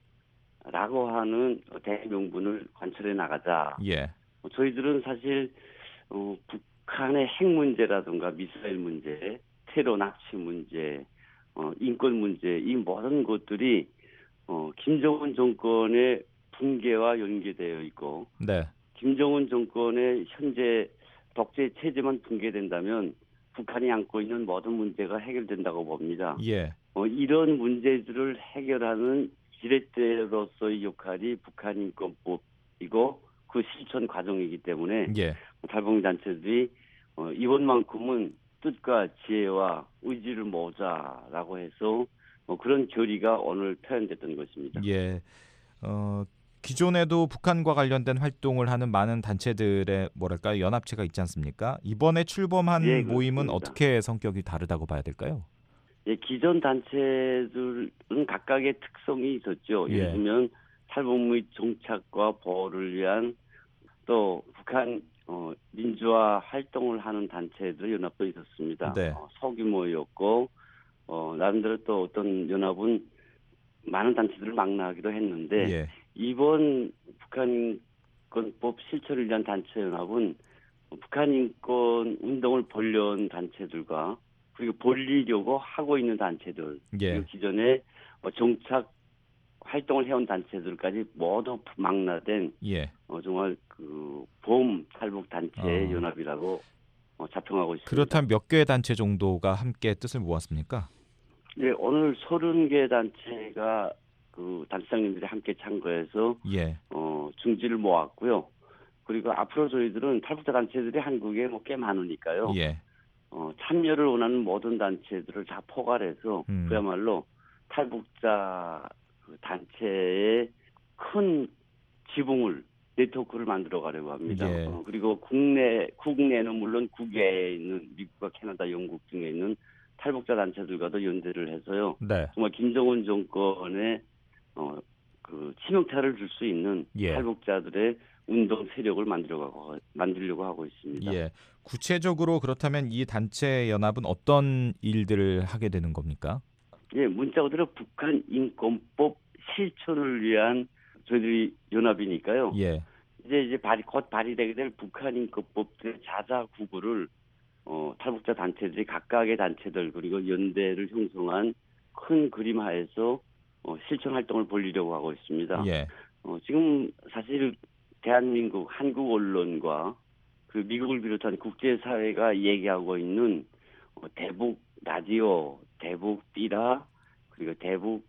하는 대명분을 관철해 나가자. 예. 어, 저희들은 사실 어, 북한의 핵 문제라든가 미사일 문제, 테러 납치 문제, 어, 인권 문제 이 모든 것들이 어, 김정은 정권의 붕괴와 연계되어 있고 네. 김정은 정권의 현재 독재 체제만 붕괴된다면 북한이 안고 있는 모든 문제가 해결된다고 봅니다. 예. 어, 이런 문제들을 해결하는 지렛대로서의 역할이 북한 인권법이고 그 실천 과정이기 때문에 예. 탈북민 단체들이 어, 이번만큼은 뜻과 지혜와 의지를 모으자라고 해서 어, 그런 결의가 오늘 표현됐던 것입니다. 예. 어, 기존에도 북한과 관련된 활동을 하는 많은 단체들의 뭐랄까 연합체가 있지 않습니까? 이번에 출범한 예, 모임은 그렇습니다. 어떻게 성격이 다르다고 봐야 될까요? 예, 기존 단체들은 각각의 특성이 있었죠. 예. 예를 들면 탈북 및 정착과 보호를 위한 또 북한 어, 민주화 활동을 하는 단체들의 연합도 있었습니다. 네. 어, 소규모였고 어, 나름대로 또 어떤 연합은 많은 단체들을 망라하기도 했는데 예. 이번 북한 인권법 실천을 위한 단체 연합은 북한 인권 운동을 벌려온 단체들과 그리고 벌리려고 하고 있는 단체들 예. 그리고 기존에 정착 활동을 해온 단체들까지 모두 망라된 예. 어, 정말 그 보험 탈북 단체 어. 연합이라고 어, 자평하고 있습니다. 그렇다면 몇 개의 단체 정도가 함께 뜻을 모았습니까? 네, 오늘 서른 개 단체가 그 단체장님들이 함께 참가해서 예. 어, 중지를 모았고요. 그리고 앞으로 저희들은 탈북자 단체들이 한국에 뭐 꽤 많으니까요. 예. 어, 참여를 원하는 모든 단체들을 다 포괄해서 음. 그야말로 탈북자 그 단체의 큰 지붕을 네트워크를 만들어 가려고 합니다. 예. 어, 그리고 국내 국내는 물론 국외에 있는 미국과 캐나다, 영국 등에 있는 탈북자 단체들과도 연대를 해서요. 네. 정말 김정은 정권의 어, 그 치명타를 줄 수 있는 예. 탈북자들의 운동 세력을 만들어가고 만들려고 하고 있습니다. 예. 구체적으로 그렇다면 이 단체 연합은 어떤 일들을 하게 되는 겁니까? 예, 문자 그대로 북한 인권법 실천을 위한 저희들이 연합이니까요. 예. 이제 이제 발의 곧 발의되게 될 북한 인권법의 자자 구구를 어, 탈북자 단체들이 각각의 단체들 그리고 연대를 형성한 큰 그림 하에서 어, 실천 활동을 벌이려고 하고 있습니다. 예. 어, 지금 사실 대한민국 한국 언론과 그 미국을 비롯한 국제사회가 얘기하고 있는 어, 대북 라디오, 대북 띠라 그리고 대북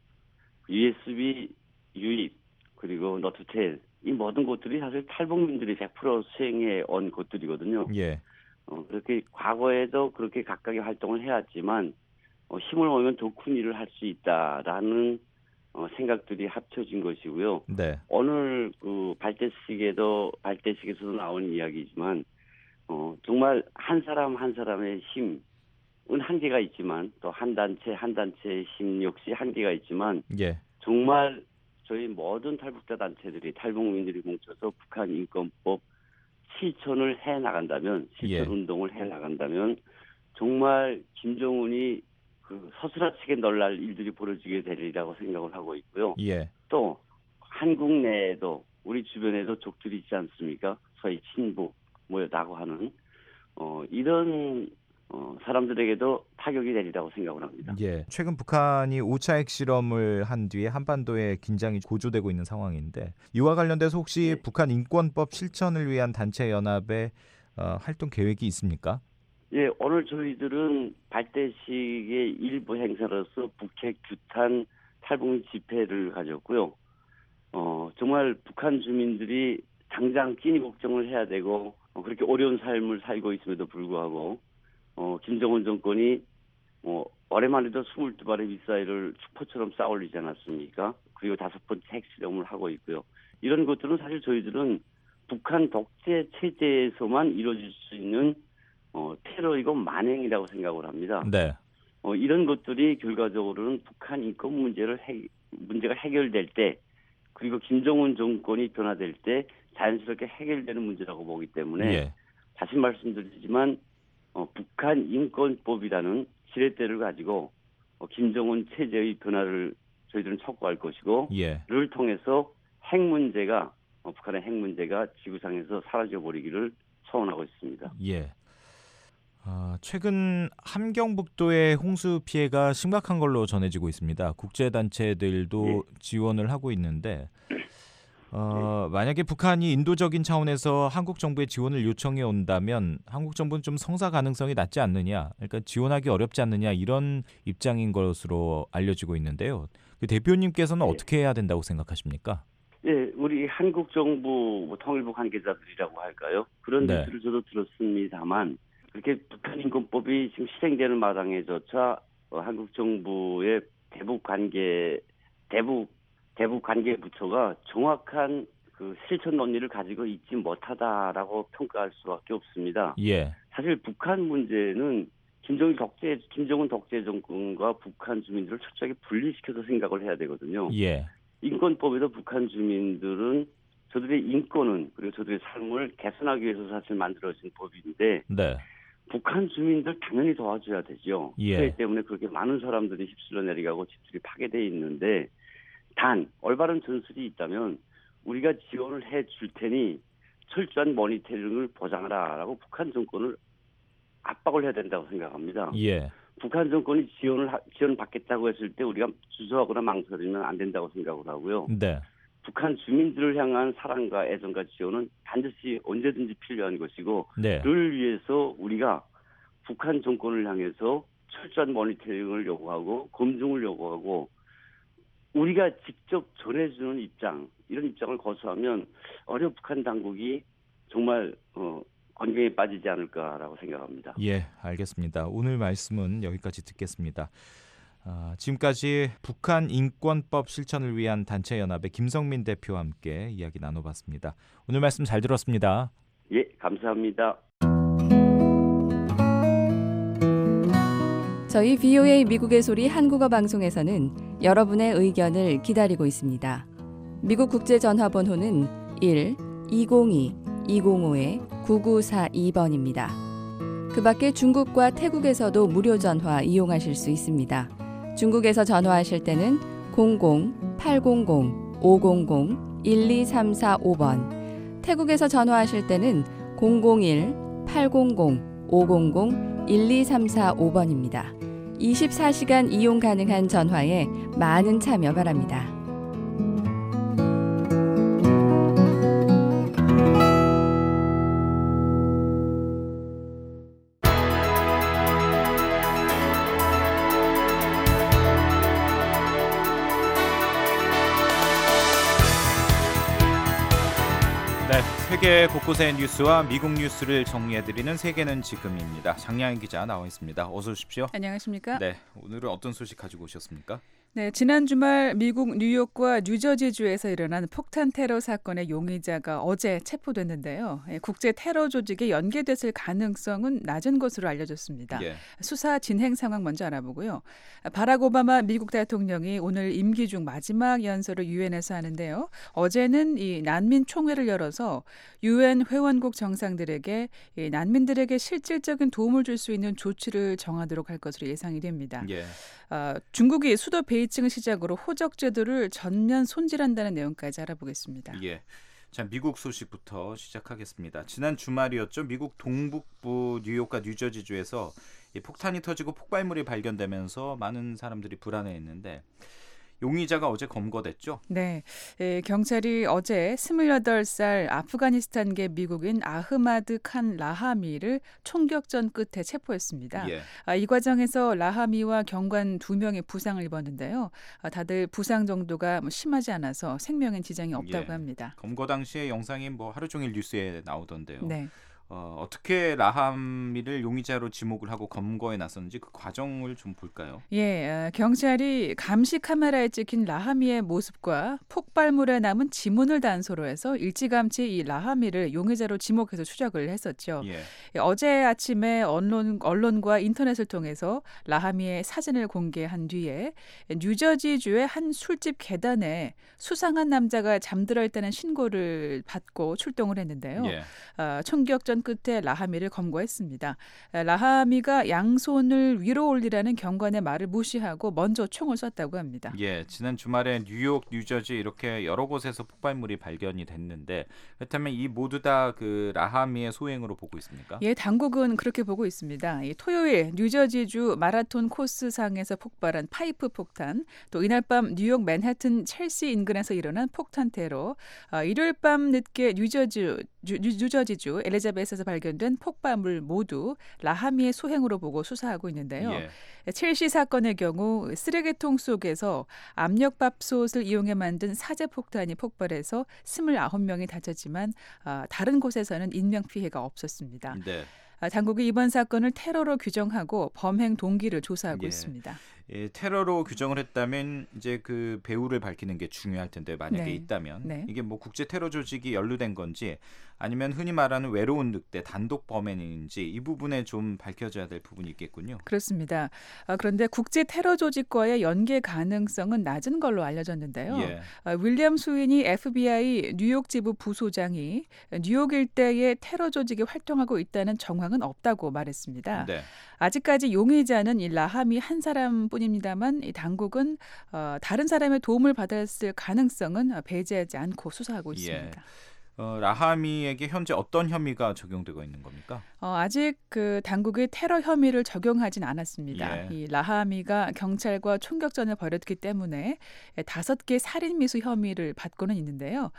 유에스비 유입 그리고 너트텔 이 모든 것들이 사실 탈북민들이 백 퍼센트 수행해 온 것들이거든요. 예. 어, 그렇게 과거에도 그렇게 각각의 활동을 해왔지만 어, 힘을 모으면 더 큰 일을 할 수 있다라는 어, 생각들이 합쳐진 것이고요. 네. 오늘 그 발대식에도 발대식에서도 나온 이야기지만 어, 정말 한 사람 한 사람의 힘은 한계가 있지만 또 한 단체 한 단체의 힘 역시 한계가 있지만 예. 정말 저희 모든 탈북자 단체들이 탈북민들이 뭉쳐서 북한 인권법 실천을 해 나간다면 실천 예. 운동을 해 나간다면 정말 김정은이 그 서스라치게 놀랄 일들이 벌어지게 되리라고 생각을 하고 있고요. 예. 또 한국 내에도 우리 주변에도 적들이 있지 않습니까? 소위 친북 뭐라고 하는 어, 이런 어, 사람들에게도 타격이 되리라고 생각을 합니다. 예. 최근 북한이 오 차 핵실험을 한 뒤에 한반도에 긴장이 고조되고 있는 상황인데 이와 관련돼서 혹시 네. 북한 인권법 실천을 위한 단체 연합의 어, 활동 계획이 있습니까? 예, 오늘 저희들은 발대식의 일부 행사로서 북핵 규탄 탈북민 집회를 가졌고요. 어, 정말 북한 주민들이 당장 끼니 걱정을 해야 되고 어, 그렇게 어려운 삶을 살고 있음에도 불구하고 어, 김정은 정권이 어, 올해만 해도 스물두 발의 미사일을 축포처럼 쌓아올리지 않았습니까? 그리고 다섯 번째 핵실험을 하고 있고요. 이런 것들은 사실 저희들은 북한 독재 체제에서만 이루어질 수 있는 어, 테러이고 만행이라고 생각을 합니다. 네. 어, 이런 것들이 결과적으로는 북한 인권 문제를 해, 문제가 해결될 때 그리고 김정은 정권이 변화될 때 자연스럽게 해결되는 문제라고 보기 때문에 예. 다시 말씀드리지만 어, 북한 인권법이라는 지렛대를 가지고 어, 김정은 체제의 변화를 저희들은 촉구할 것이고 예. 를 통해서 핵 문제가 어, 북한의 핵 문제가 지구상에서 사라져 버리기를 소원하고 있습니다. 예. 어, 최근 함경북도의 홍수 피해가 심각한 걸로 전해지고 있습니다. 국제단체들도 예. 지원을 하고 있는데 어, 만약에 북한이 인도적인 차원에서 한국 정부의 지원을 요청해 온다면 한국 정부는 좀 성사 가능성이 낮지 않느냐, 그러니까 지원하기 어렵지 않느냐 이런 입장인 것으로 알려지고 있는데요. 그 대표님께서는 예. 어떻게 해야 된다고 생각하십니까? 예, 우리 한국 정부 뭐 통일부 관계자들이라고 할까요? 그런 네. 뉴스를 저도 들었습니다만 그렇게 북한 인권법이 지금 실행되는 마당에조차 어, 한국 정부의 대북 관계 대북 대북 관계 부처가 정확한 그 실천 논리를 가지고 있지 못하다라고 평가할 수밖에 없습니다. 예. 사실 북한 문제는 김정일 독재 김정은 독재 정권과 북한 주민들을 철저하게 분리시켜서 생각을 해야 되거든요. 예. 인권법에도 북한 주민들은 저들의 인권은 그리고 저들의 삶을 개선하기 위해서 사실 만들어진 법인데 네. 북한 주민들 당연히 도와줘야 되죠. 예. 피해 때문에 그렇게 많은 사람들이 휩쓸려 내려가고 집들이 파괴돼 있는데 단 올바른 전술이 있다면 우리가 지원을 해줄 테니 철저한 모니터링을 보장하라라고 북한 정권을 압박을 해야 된다고 생각합니다. 예. 북한 정권이 지원을 하, 지원 받겠다고 했을 때 우리가 주저하거나 망설이면 안 된다고 생각을 하고요. 네. 북한 주민들을 향한 사랑과 애정과 지원은 반드시 언제든지 필요한 것이고 네. 그를 위해서 우리가 북한 정권을 향해서 철저한 모니터링을 요구하고 검증을 요구하고 우리가 직접 전해주는 입장 이런 입장을 거부하면 어려 북한 당국이 정말 어, 건강에 빠지지 않을까라고 생각합니다. 예, 알겠습니다. 오늘 말씀은 여기까지 듣겠습니다. 아, 지금까지 북한 인권법 실천을 위한 단체연합의 김성민 대표와 함께 이야기 나눠봤습니다. 오늘 말씀 잘 들었습니다. 예, 감사합니다. 저희 브이오에이 미국의 소리 한국어 방송에서는 여러분의 의견을 기다리고 있습니다. 미국 국제전화번호는 일 이공이 이공오 구구사이 번입니다. 그 밖에 중국과 태국에서도 무료 전화 이용하실 수 있습니다. 중국에서 전화하실 때는 공공 팔공공 오공공 일이삼사오 번, 태국에서 전화하실 때는 공공일 팔공공 오공공 일이삼사오 번입니다. 이십사 시간 이용 가능한 전화에 많은 참여 바랍니다. 네, 세계 곳곳의 뉴스와 미국 뉴스를 정리해드리는 세계는 지금입니다. 장량희 기자 나와 있습니다. 어서 오십시오. 안녕하십니까? 네, 오늘은 어떤 소식 가지고 오셨습니까? 네, 지난 주말 미국 뉴욕과 뉴저지주에서 일어난 폭탄 테러 사건의 용의자가 어제 체포됐는데요. 국제 테러 조직에 연계됐을 가능성은 낮은 것으로 알려졌습니다. 예. 수사 진행 상황 먼저 알아보고요. 바락 오바마 미국 대통령이 오늘 임기 중 마지막 연설을 유엔에서 하는데요. 어제는 이 난민 총회를 열어서 유엔 회원국 정상들에게 이 난민들에게 실질적인 도움을 줄 수 있는 조치를 정하도록 할 것으로 예상이 됩니다. 예. 어, 중국이 수도 베이징을 시작으로 호적 제도를 전면 손질한다는 내용까지 알아보겠습니다. 예. 자, 미국 소식부터 시작하겠습니다. 지난 주말이었죠. 미국 동북부 뉴욕과 뉴저지주에서 이 폭탄이 터지고 폭발물이 발견되면서 많은 사람들이 불안해했는데 용의자가 어제 검거됐죠? 네, 예, 경찰이 어제 스물여덟 살 아프가니스탄계 미국인 아흐마드 칸 라하미를 총격전 끝에 체포했습니다. 예. 아, 이 과정에서 라하미와 경관 두 명이 부상을 입었는데요. 아, 다들 부상 정도가 뭐 심하지 않아서 생명엔 지장이 없다고 예. 합니다. 검거 당시의 영상이 뭐 하루 종일 뉴스에 나오던데요. 네. 어, 어떻게 라하미를 용의자로 지목을 하고 검거에 나섰는지 그 과정을 좀 볼까요? 예, 어, 경찰이 감시 카메라에 찍힌 라하미의 모습과 폭발물에 남은 지문을 단서로 해서 일찌감치 이 라하미를 용의자로 지목해서 추적을 했었죠. 예. 예, 어제 아침에 언론, 언론과 인터넷을 통해서 라하미의 사진을 공개한 뒤에 뉴저지주의 한 술집 계단에 수상한 남자가 잠들어 있다는 신고를 받고 출동을 했는데요. 예. 어, 총격전 끝에 라하미를 검거했습니다. 라하미가 양손을 위로 올리라는 경관의 말을 무시하고 먼저 총을 쐈다고 합니다. 예, 지난 주말에 뉴욕, 뉴저지 이렇게 여러 곳에서 폭발물이 발견이 됐는데 그렇다면 이 모두 다 그 라하미의 소행으로 보고 있습니까? 예, 당국은 그렇게 보고 있습니다. 이 토요일 뉴저지주 마라톤 코스상에서 폭발한 파이프 폭탄, 또 이날 밤 뉴욕 맨해튼 첼시 인근에서 일어난 폭탄 테러, 아, 일요일 밤 늦게 뉴저지 뉴, 뉴저지주 엘리자베스에서 발견된 폭발물 모두 라하미의 소행으로 보고 수사하고 있는데요. 예. 첼시 사건의 경우 쓰레기통 속에서 압력밥솥을 이용해 만든 사제 폭탄이 폭발해서 스물아홉 명이 다쳤지만 아, 다른 곳에서는 인명피해가 없었습니다. 네. 아, 당국이 이번 사건을 테러로 규정하고 범행 동기를 조사하고 예. 있습니다. 예, 테러로 규정을 했다면 이제 그 배후를 밝히는 게 중요할 텐데 만약에 네. 있다면 네. 이게 뭐 국제 테러 조직이 연루된 건지 아니면 흔히 말하는 외로운 늑대 단독 범행인지 이 부분에 좀 밝혀져야 될 부분이 있겠군요. 그렇습니다. 아, 그런데 국제 테러 조직과의 연계 가능성은 낮은 걸로 알려졌는데요. 예. 아, 윌리엄 스윈이 에프비아이 뉴욕 지부 부소장이 뉴욕 일대에 테러 조직이 활동하고 있다는 정황은 없다고 말했습니다. 네. 아직까지 용의자는 이 라하미 한 사람뿐입니다만 이 당국은 어, 다른 사람의 도움을 받았을 가능성은 배제하지 않고 수사하고 있습니다. 예. 어, 라하미에게 현재 어떤 혐의가 적용되고 있는 겁니까? 어, 아직 그 당국이 테러 혐의를 적용하진 않았습니다. 예. 이 라하미가 경찰과 총격전을 벌였기 때문에 다섯 개 살인미수 혐의를 받고는 있는데요.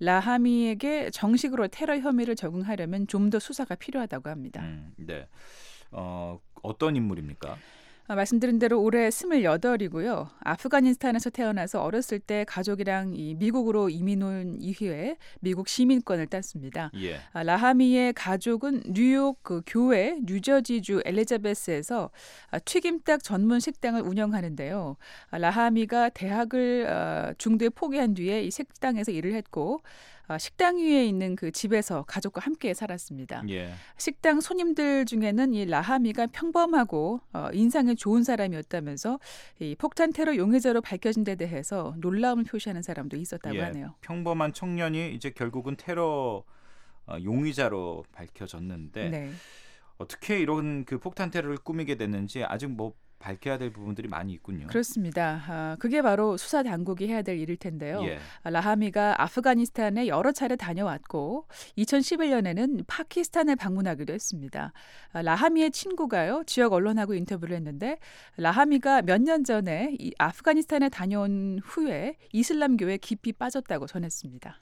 라하미에게 정식으로 테러 혐의를 적용하려면 좀 더 수사가 필요하다고 합니다. 음, 네. 어, 어떤 인물입니까? 아, 말씀드린 대로 올해 스물여덟이고요. 아프가니스탄에서 태어나서 어렸을 때 가족이랑 이 미국으로 이민 온 이후에 미국 시민권을 땄습니다. 예. 아, 라하미의 가족은 뉴욕 그 교회 뉴저지주 엘리자베스에서 아, 튀김닭 전문 식당을 운영하는데요. 아, 라하미가 대학을 아, 중도에 포기한 뒤에 이 식당에서 일을 했고 아, 식당 위에 있는 그 집에서 가족과 함께 살았습니다. 예. 식당 손님들 중에는 이 라하미가 평범하고 어, 인상이 좋은 사람이었다면서 이 폭탄 테러 용의자로 밝혀진 데 대해서 놀라움을 표시하는 사람도 있었다고 예. 하네요. 평범한 청년이 이제 결국은 테러 어, 용의자로 밝혀졌는데 네. 어떻게 이런 그 폭탄 테러를 꾸미게 됐는지 아직 뭐 밝혀야 될 부분들이 많이 있군요. 그렇습니다. 아, 그게 바로 수사 당국이 해야 될 일일 텐데요. 예. 아, 라하미가 아프가니스탄에 여러 차례 다녀왔고 이천십일 년에는 파키스탄을 방문하기도 했습니다. 아, 라하미의 친구가요. 지역 언론하고 인터뷰를 했는데 라하미가 몇 년 전에 이 아프가니스탄에 다녀온 후에 이슬람교에 깊이 빠졌다고 전했습니다.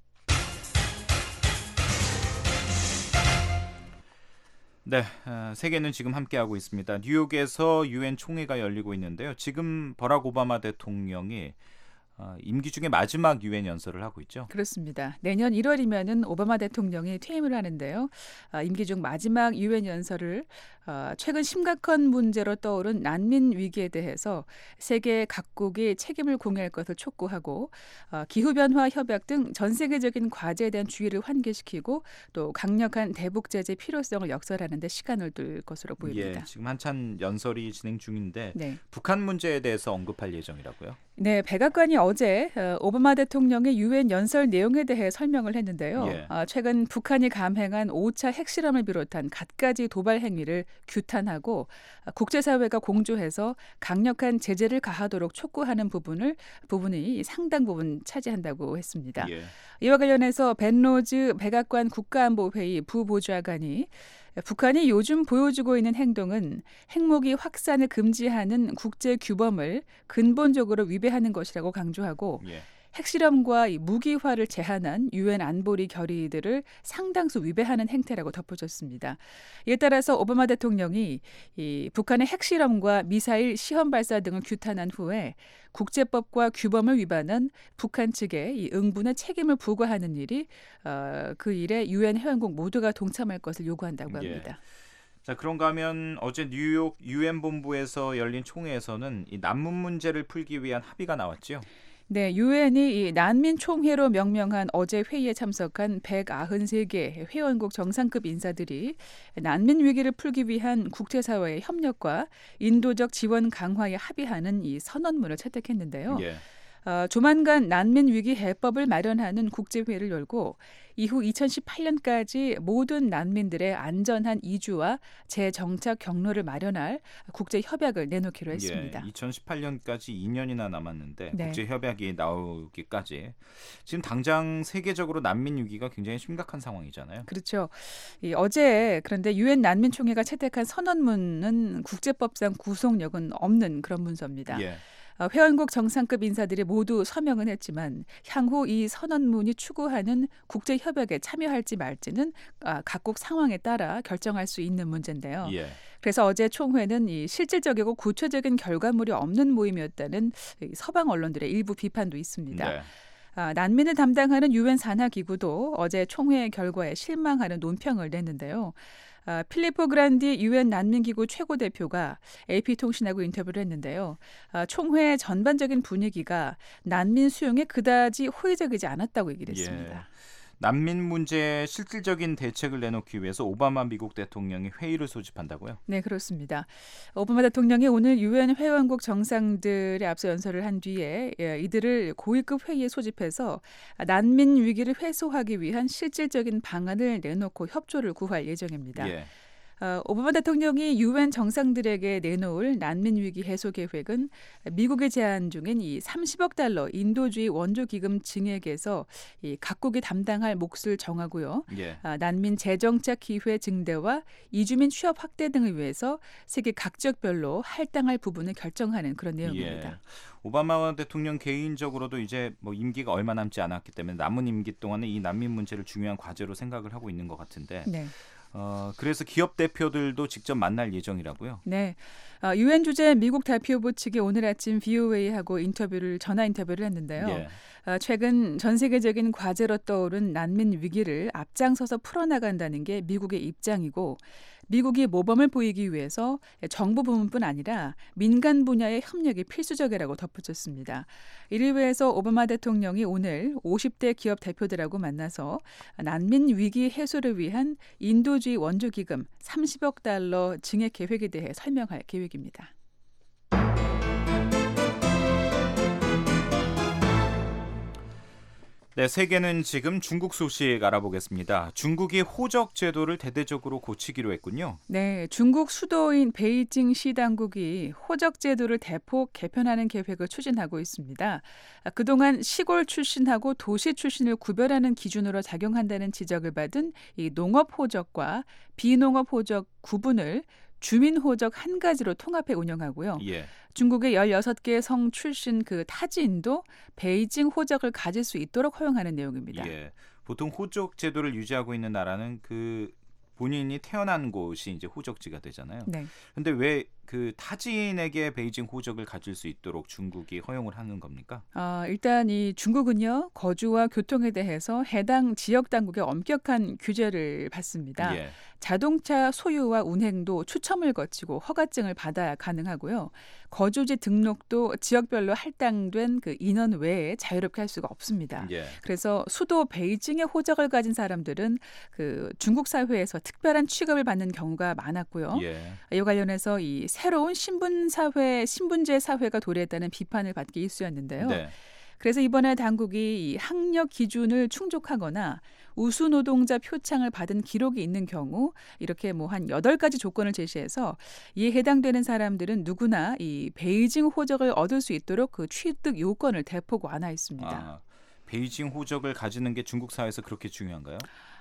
네, 어, 세계는 지금 함께하고 있습니다. 뉴욕에서 유엔 총회가 열리고 있는데요. 지금 버락 오바마 대통령이 어, 임기 중에 마지막 유엔 연설을 하고 있죠. 그렇습니다. 내년 일월이면은 오바마 대통령이 퇴임을 하는데요. 아, 임기 중 마지막 유엔 연설을 어, 최근 심각한 문제로 떠오른 난민 위기에 대해서 세계 각국이 책임을 공유할 것을 촉구하고 어, 기후변화 협약 등 전 세계적인 과제에 대한 주의를 환기시키고 또 강력한 대북 제재 필요성을 역설하는 데 시간을 둘 것으로 보입니다. 예, 지금 한참 연설이 진행 중인데 네. 북한 문제에 대해서 언급할 예정이라고요? 네, 백악관이 어제 오바마 대통령의 유엔 연설 내용에 대해 설명을 했는데요. 예. 아, 최근 북한이 감행한 오 차 핵실험을 비롯한 갖가지 도발 행위를 규탄하고 국제사회가 공조해서 강력한 제재를 가하도록 촉구하는 부분을 부분이 상당 부분 차지한다고 했습니다. 예. 이와 관련해서 벤 로즈 백악관 국가안보회의 부보좌관이 북한이 요즘 보여주고 있는 행동은 핵무기 확산을 금지하는 국제 규범을 근본적으로 위배하는 것이라고 강조하고 예. 핵실험과 이 무기화를 제한한 유엔 안보리 결의들을 상당수 위배하는 행태라고 덧붙였습니다. 이에 따라서 오바마 대통령이 이 북한의 핵실험과 미사일 시험 발사 등을 규탄한 후에 국제법과 규범을 위반한 북한 측에 이 응분의 책임을 부과하는 일이 어, 그 일에 유엔 회원국 모두가 동참할 것을 요구한다고 합니다. 예. 자, 그런가 하면 어제 뉴욕 유엔 본부에서 열린 총회에서는 이 난민 문제를 풀기 위한 합의가 나왔죠. 네, 유엔이 이 난민 총회로 명명한 어제 회의에 참석한 백구십삼 개 회원국 정상급 인사들이 난민 위기를 풀기 위한 국제사회의 협력과 인도적 지원 강화에 합의하는 이 선언문을 채택했는데요. 예. 어, 조만간 난민 위기 해법을 마련하는 국제회의를 열고 이후 이천십팔 년까지 모든 난민들의 안전한 이주와 재정착 경로를 마련할 국제 협약을 내놓기로 했습니다. 예, 이천십팔 년까지 이 년이나 남았는데 네. 국제 협약이 나오기까지 지금 당장 세계적으로 난민 위기가 굉장히 심각한 상황이잖아요. 그렇죠. 이 어제 그런데 유엔 난민 총회가 채택한 선언문은 국제법상 구속력은 없는 그런 문서입니다. 예. 회원국 정상급 인사들이 모두 서명은 했지만 향후 이 선언문이 추구하는 국제협약에 참여할지 말지는 각국 상황에 따라 결정할 수 있는 문제인데요. 예. 그래서 어제 총회는 이 실질적이고 구체적인 결과물이 없는 모임이었다는 서방 언론들의 일부 비판도 있습니다. 네. 아, 난민을 담당하는 유엔 산하기구도 어제 총회 결과에 실망하는 논평을 냈는데요. 아, 필리포 그란디 유엔 난민기구 최고 대표가 에이피통신하고 인터뷰를 했는데요. 아, 총회 전반적인 분위기가 난민 수용에 그다지 호의적이지 않았다고 얘기를 했습니다. 예. 난민 문제에 실질적인 대책을 내놓기 위해서 오바마 미국 대통령이 회의를 소집한다고요? 네, 그렇습니다. 오바마 대통령이 오늘 유엔 회원국 정상들의 앞서 연설을 한 뒤에 이들을 고위급 회의에 소집해서 난민 위기를 해소하기 위한 실질적인 방안을 내놓고 협조를 구할 예정입니다. 예. 어, 오바마 대통령이 유엔 정상들에게 내놓을 난민 위기 해소 계획은 미국이 제안 중인 이 삼십억 달러 인도주의 원조 기금 증액에서 이 각국이 담당할 몫을 정하고요. 예. 아, 난민 재정착 기회 증대와 이주민 취업 확대 등을 위해서 세계 각 지역별로 할당할 부분을 결정하는 그런 내용입니다. 예. 오바마 대통령 개인적으로도 이제 뭐 임기가 얼마 남지 않았기 때문에 남은 임기 동안에 이 난민 문제를 중요한 과제로 생각을 하고 있는 것 같은데. 네. 어, 그래서 기업 대표들도 직접 만날 예정이라고요? 네. 어, 유엔 주재 미국 대표부 측이 오늘 아침 브이오에이하고 인터뷰를 전화 인터뷰를 했는데요. 예. 어, 최근 전 세계적인 과제로 떠오른 난민 위기를 앞장서서 풀어나간다는 게 미국의 입장이고 미국이 모범을 보이기 위해서 정부 부문뿐 아니라 민간 분야의 협력이 필수적이라고 덧붙였습니다. 이를 위해서 오바마 대통령이 오늘 오십 대 기업 대표들하고 만나서 난민 위기 해소를 위한 인도주의 원조기금 삼십억 달러 증액 계획에 대해 설명할 계획입니다. 네, 세계는 지금 중국 소식 알아보겠습니다. 중국이 호적 제도를 대대적으로 고치기로 했군요. 네, 중국 수도인 베이징시 당국이 호적 제도를 대폭 개편하는 계획을 추진하고 있습니다. 그동안 시골 출신하고 도시 출신을 구별하는 기준으로 작용한다는 지적을 받은 이 농업 호적과 비농업 호적 구분을 주민 호적 한 가지로 통합해 운영하고요. 예. 중국의 열여섯 개 성 출신 그 타지인도 베이징 호적을 가질 수 있도록 허용하는 내용입니다. 예. 보통 호적 제도를 유지하고 있는 나라는 그 본인이 태어난 곳이 이제 호적지가 되잖아요. 네. 근데 왜 그 타지인에게 베이징 호적을 가질 수 있도록 중국이 허용을 하는 겁니까? 아, 일단 이 중국은요. 거주와 교통에 대해서 해당 지역 당국의 엄격한 규제를 받습니다. 예. 자동차 소유와 운행도 추첨을 거치고 허가증을 받아야 가능하고요. 거주지 등록도 지역별로 할당된 그 인원 외에 자유롭게 할 수가 없습니다. 예. 그래서 수도 베이징의 호적을 가진 사람들은 그 중국 사회에서 특별한 취급을 받는 경우가 많았고요. 예. 이와 관련해서 이 새로운 신분 사회, 신분제 사회가 도래했다는 비판을 받기 일쑤였는데요. 네. 그래서 이번에 당국이 이 학력 기준을 충족하거나 우수 노동자 표창을 받은 기록이 있는 경우 이렇게 뭐 한 여덟 가지 조건을 제시해서 이에 해당되는 사람들은 누구나 이 베이징 호적을 얻을 수 있도록 그 취득 요건을 대폭 완화했습니다. 아, 베이징 호적을 가지는 게 중국 사회에서 그렇게 중요한가요?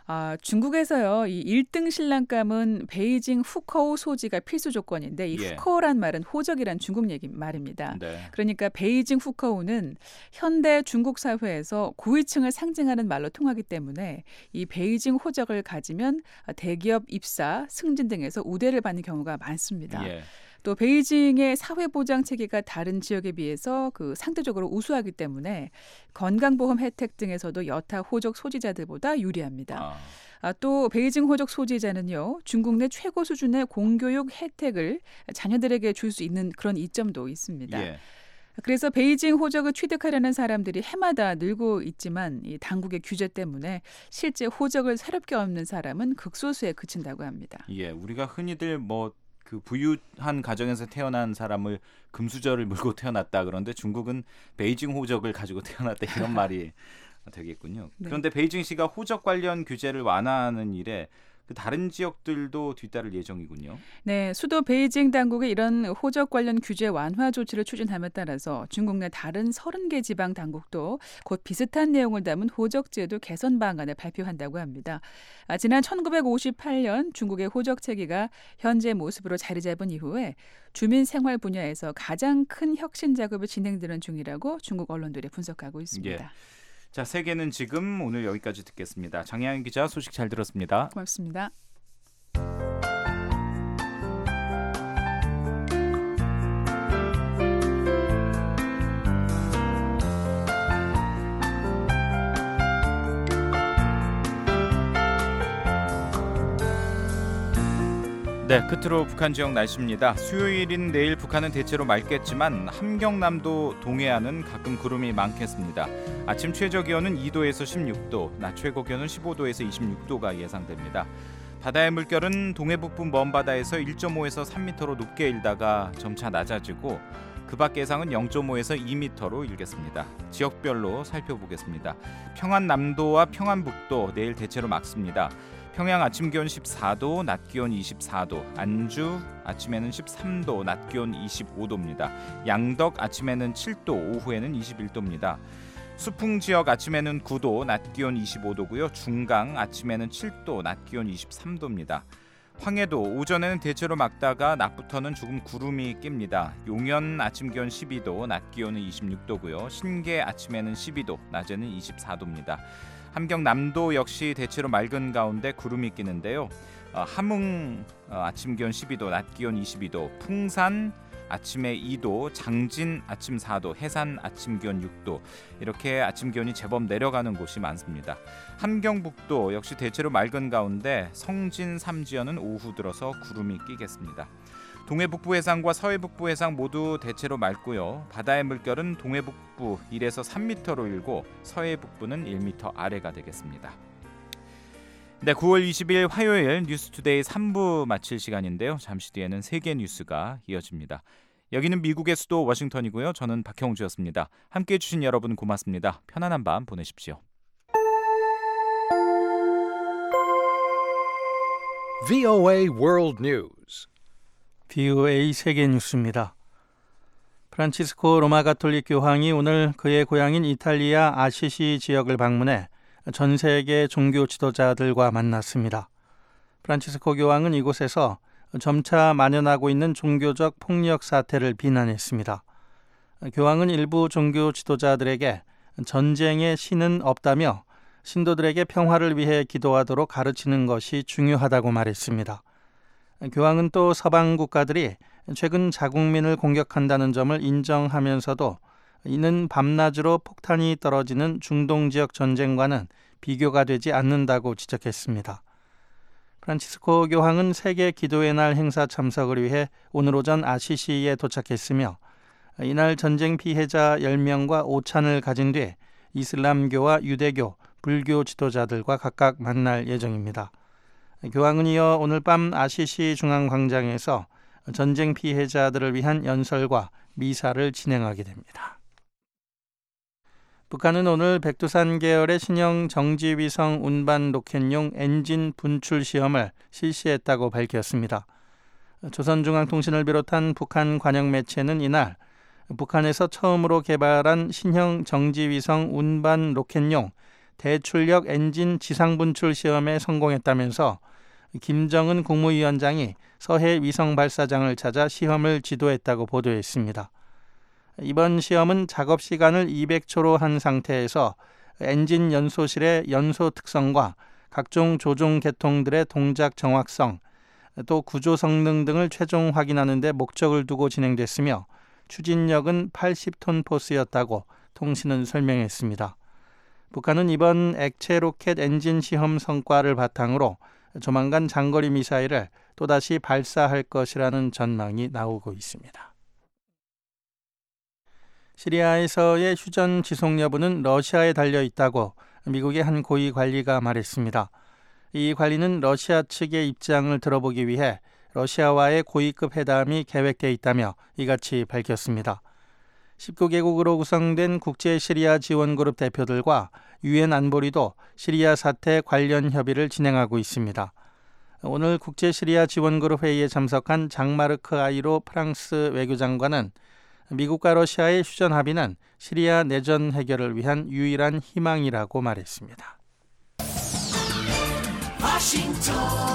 아, 중국에서요, 이 일 등 신랑감은 베이징 후커우 소지가 필수 조건인데 이 예. 후커우란 말은 호적이란 중국 얘기 말입니다. 네. 그러니까 베이징 후커우는 현대 중국 사회에서 고위층을 상징하는 말로 통하기 때문에 이 베이징 호적을 가지면 대기업 입사, 승진 등에서 우대를 받는 경우가 많습니다. 예. 또 베이징의 사회보장 체계가 다른 지역에 비해서 그 상대적으로 우수하기 때문에 건강보험 혜택 등에서도 여타 호적 소지자들보다 유리합니다. 아. 아, 또 베이징 호적 소지자는요, 중국 내 최고 수준의 공교육 혜택을 자녀들에게 줄 수 있는 그런 이점도 있습니다. 예. 그래서 베이징 호적을 취득하려는 사람들이 해마다 늘고 있지만 이 당국의 규제 때문에 실제 호적을 새롭게 얻는 사람은 극소수에 그친다고 합니다. 예, 우리가 흔히들 뭐 그 부유한 가정에서 태어난 사람을 금수저를 물고 태어났다 그런데 중국은 베이징 호적을 가지고 태어났다 이런 말이 되겠군요. 네. 그런데 베이징시가 호적 관련 규제를 완화하는 일에 그 다른 지역들도 뒤따를 예정이군요. 네, 수도 베이징 당국의 이런 호적 관련 규제 완화 조치를 추진함에 따라서 중국 내 다른 서른 개 지방 당국도 곧 비슷한 내용을 담은 호적제도 개선 방안을 발표한다고 합니다. 아, 지난 천구백오십팔 년 중국의 호적 체계가 현재 모습으로 자리 잡은 이후에 주민 생활 분야에서 가장 큰 혁신 작업이 진행되는 중이라고 중국 언론들이 분석하고 있습니다. 예. 자, 세계는 지금 오늘 여기까지 듣겠습니다. 장혜영 기자 소식 잘 들었습니다. 고맙습니다. 네, 끝으로 북한 지역 날씨입니다. 수요일인 내일 북한은 대체로 맑겠지만 함경남도 동해안은 가끔 구름이 많겠습니다. 아침 최저 기온은 이 도에서 십육 도, 낮 최고 기온은 십오 도에서 이십육 도가 예상됩니다. 바다의 물결은 동해북부 먼바다에서 일 점 오에서 삼 미터로 높게 일다가 점차 낮아지고 그 밖 예상은 영 점 오에서 이 미터로 일겠습니다. 지역별로 살펴보겠습니다. 평안남도와 평안북도 내일 대체로 맑습니다. 평양 아침 기온 십사 도, 낮 기온 이십사 도, 안주 아침에는 십삼 도, 낮 기온 이십오 도입니다. 양덕 아침에는 칠 도, 오후에는 이십일 도입니다. 수풍 지역 아침에는 구 도, 낮 기온 이십오 도고요. 중강 아침에는 칠 도, 낮 기온 이십삼 도입니다. 황해도 오전에는 대체로 맑다가 낮부터는 조금 구름이 낍니다. 용연 아침 기온 십이 도, 낮 기온은 이십육 도고요. 신계 아침에는 십이 도, 낮에는 이십사 도입니다. 함경남도 역시 대체로 맑은 가운데 구름이 끼는데요. 어, 함흥 어, 아침 기온 십이 도, 낮 기온 이십이 도, 풍산 아침에 이 도, 장진 아침 사 도, 해산 아침 기온 육 도 이렇게 아침 기온이 제법 내려가는 곳이 많습니다. 함경북도 역시 대체로 맑은 가운데 성진 삼지연은 오후 들어서 구름이 끼겠습니다. 동해북부 해상과 서해북부 해상 모두 대체로 맑고요. 바다의 물결은 동해북부 일에서 삼 미터로 일고 서해북부는 일 미터 아래가 되겠습니다. 네, 구월 이십일 화요일 뉴스투데이 삼 부 마칠 시간인데요. 잠시 뒤에는 세계 뉴스가 이어집니다. 여기는 미국의 수도 워싱턴이고요. 저는 박형주였습니다. 함께해 주신 여러분 고맙습니다. 편안한 밤 보내십시오. 브이오에이 World News. 브이오에이 세계 뉴스입니다. 프란치스코 로마 가톨릭 교황이 오늘 그의 고향인 이탈리아 아시시 지역을 방문해 전 세계 종교 지도자들과 만났습니다. 프란치스코 교황은 이곳에서 점차 만연하고 있는 종교적 폭력 사태를 비난했습니다. 교황은 일부 종교 지도자들에게 전쟁의 신은 없다며 신도들에게 평화를 위해 기도하도록 가르치는 것이 중요하다고 말했습니다. 교황은 또 서방 국가들이 최근 자국민을 공격한다는 점을 인정하면서도 이는 밤낮으로 폭탄이 떨어지는 중동 지역 전쟁과는 비교가 되지 않는다고 지적했습니다. 프란치스코 교황은 세계 기도의 날 행사 참석을 위해 오늘 오전 아시시에 도착했으며 이날 전쟁 피해자 열 명과 오찬을 가진 뒤 이슬람교와 유대교, 불교 지도자들과 각각 만날 예정입니다. 교황은 이어 오늘 밤 아시시 중앙광장에서 전쟁 피해자들을 위한 연설과 미사를 진행하게 됩니다. 북한은 오늘 백두산 계열의 신형 정지위성 운반 로켓용 엔진 분출 시험을 실시했다고 밝혔습니다. 조선중앙통신을 비롯한 북한 관영 매체는 이날 북한에서 처음으로 개발한 신형 정지위성 운반 로켓용 대출력 엔진 지상분출 시험에 성공했다면서 김정은 국무위원장이 서해 위성 발사장을 찾아 시험을 지도했다고 보도했습니다. 이번 시험은 작업 시간을 이백 초로 한 상태에서 엔진 연소실의 연소 특성과 각종 조종 계통들의 동작 정확성, 또 구조 성능 등을 최종 확인하는 데 목적을 두고 진행됐으며 추진력은 팔십 톤 포스였다고 통신은 설명했습니다. 북한은 이번 액체 로켓 엔진 시험 성과를 바탕으로 조만간 장거리 미사일을 또다시 발사할 것이라는 전망이 나오고 있습니다. 시리아에서의 휴전 지속 여부는 러시아에 달려 있다고 미국의 한 고위 관리가 말했습니다. 이 관리는 러시아 측의 입장을 들어보기 위해 러시아와의 고위급 회담이 계획돼 있다며 이같이 밝혔습니다. 십구 개국으로 구성된 국제 시리아 지원그룹 대표들과 유엔 안보리도 시리아 사태 관련 협의를 진행하고 있습니다. 오늘 국제 시리아 지원그룹 회의에 참석한 장마르크 아이로 프랑스 외교장관은 미국과 러시아의 휴전 합의는 시리아 내전 해결을 위한 유일한 희망이라고 말했습니다. 워싱턴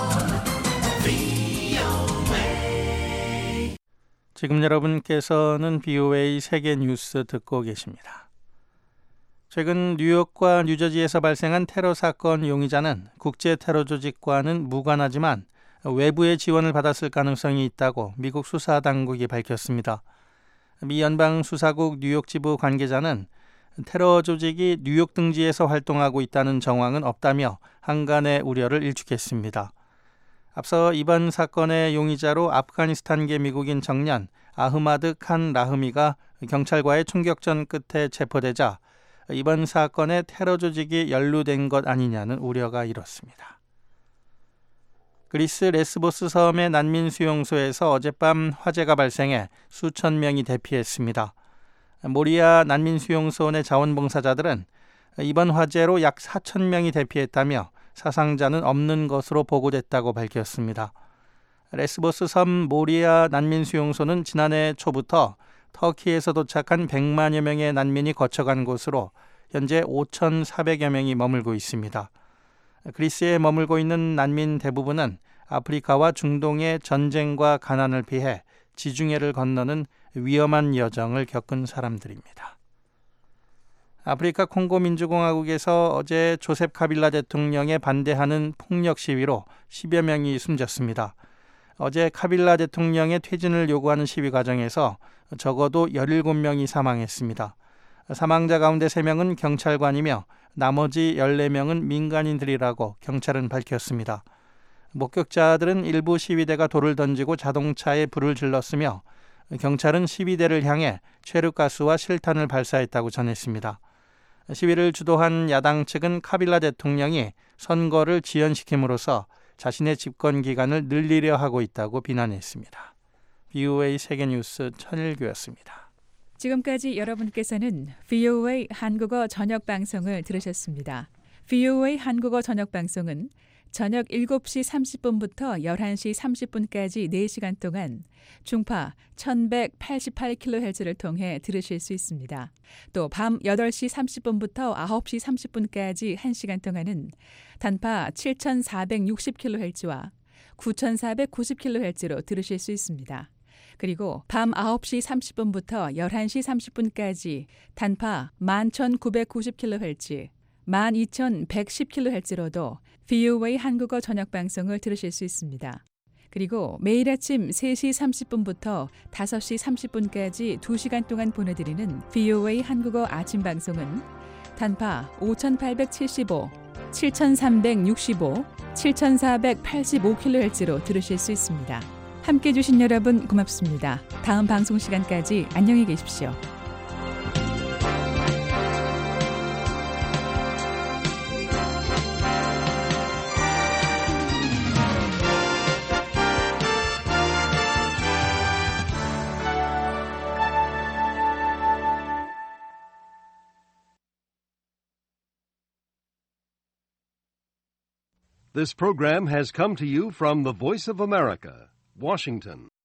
브이오에이 지금 여러분께서는 브이오에이 세계 뉴스 듣고 계십니다. 최근 뉴욕과 뉴저지에서 발생한 테러 사건 용의자는 국제 테러 조직과는 무관하지만 외부의 지원을 받았을 가능성이 있다고 미국 수사당국이 밝혔습니다. 미 연방수사국 뉴욕 지부 관계자는 테러 조직이 뉴욕 등지에서 활동하고 있다는 정황은 없다며 한간의 우려를 일축했습니다. 앞서 이번 사건의 용의자로 아프가니스탄계 미국인 청년 아흐마드 칸 라흐미가 경찰과의 총격전 끝에 체포되자 이번 사건에 테러 조직이 연루된 것 아니냐는 우려가 일었습니다. 그리스 레스보스 섬의 난민 수용소에서 어젯밤 화재가 발생해 수천 명이 대피했습니다. 모리아 난민 수용소 내 자원봉사자들은 이번 화재로 약 사천 명이 대피했다며 사상자는 없는 것으로 보고됐다고 밝혔습니다. 레스보스 섬 모리아 난민 수용소는 지난해 초부터 터키에서 도착한 백만여 명의 난민이 거쳐간 곳으로 현재 오천사백여 명이 머물고 있습니다. 그리스에 머물고 있는 난민 대부분은 아프리카와 중동의 전쟁과 가난을 피해 지중해를 건너는 위험한 여정을 겪은 사람들입니다. 아프리카 콩고 민주공화국에서 어제 조셉 카빌라 대통령에 반대하는 폭력 시위로 십여 명이 숨졌습니다. 어제 카빌라 대통령의 퇴진을 요구하는 시위 과정에서 적어도 열일곱 명이 사망했습니다. 사망자 가운데 세 명은 경찰관이며 나머지 열네 명은 민간인들이라고 경찰은 밝혔습니다. 목격자들은 일부 시위대가 돌을 던지고 자동차에 불을 질렀으며 경찰은 시위대를 향해 최루가스와 실탄을 발사했다고 전했습니다. 시위를 주도한 야당 측은 카빌라 대통령이 선거를 지연시킴으로써 자신의 집권 기간을 늘리려 하고 있다고 비난했습니다. 브이오에이 세계뉴스 천일규였습니다. 지금까지 여러분께서는 브이오에이 한국어 저녁 방송을 들으셨습니다. 브이오에이 한국어 저녁 방송은 저녁 일곱 시 삼십 분부터 열한 시 삼십 분까지 네 시간 동안 중파 천백팔십팔 킬로헤르츠를 통해 들으실 수 있습니다. 또 밤 여덟 시 삼십 분부터 아홉 시 삼십 분까지 한 시간 동안은 단파 칠천사백육십 킬로헤르츠와 구천사백구십 킬로헤르츠로 들으실 수 있습니다. 그리고 밤 아홉 시 삼십 분부터 열한 시 삼십 분까지 단파 만 천구백구십 킬로헤르츠, 만 이천백십 킬로헤르츠로도 브이오에이 한국어 저녁 방송을 들으실 수 있습니다. 그리고 매일 아침 세 시 삼십 분부터 다섯 시 삼십 분까지 두 시간 동안 보내드리는 브이오에이 한국어 아침 방송은 단파 오천팔백칠십오, 칠천삼백육십오, 칠천사백팔십오 킬로헤르츠로 들으실 수 있습니다. 함께해 주신 여러분 고맙습니다. 다음 방송 시간까지 안녕히 계십시오. This program has come to you from the Voice of America, Washington.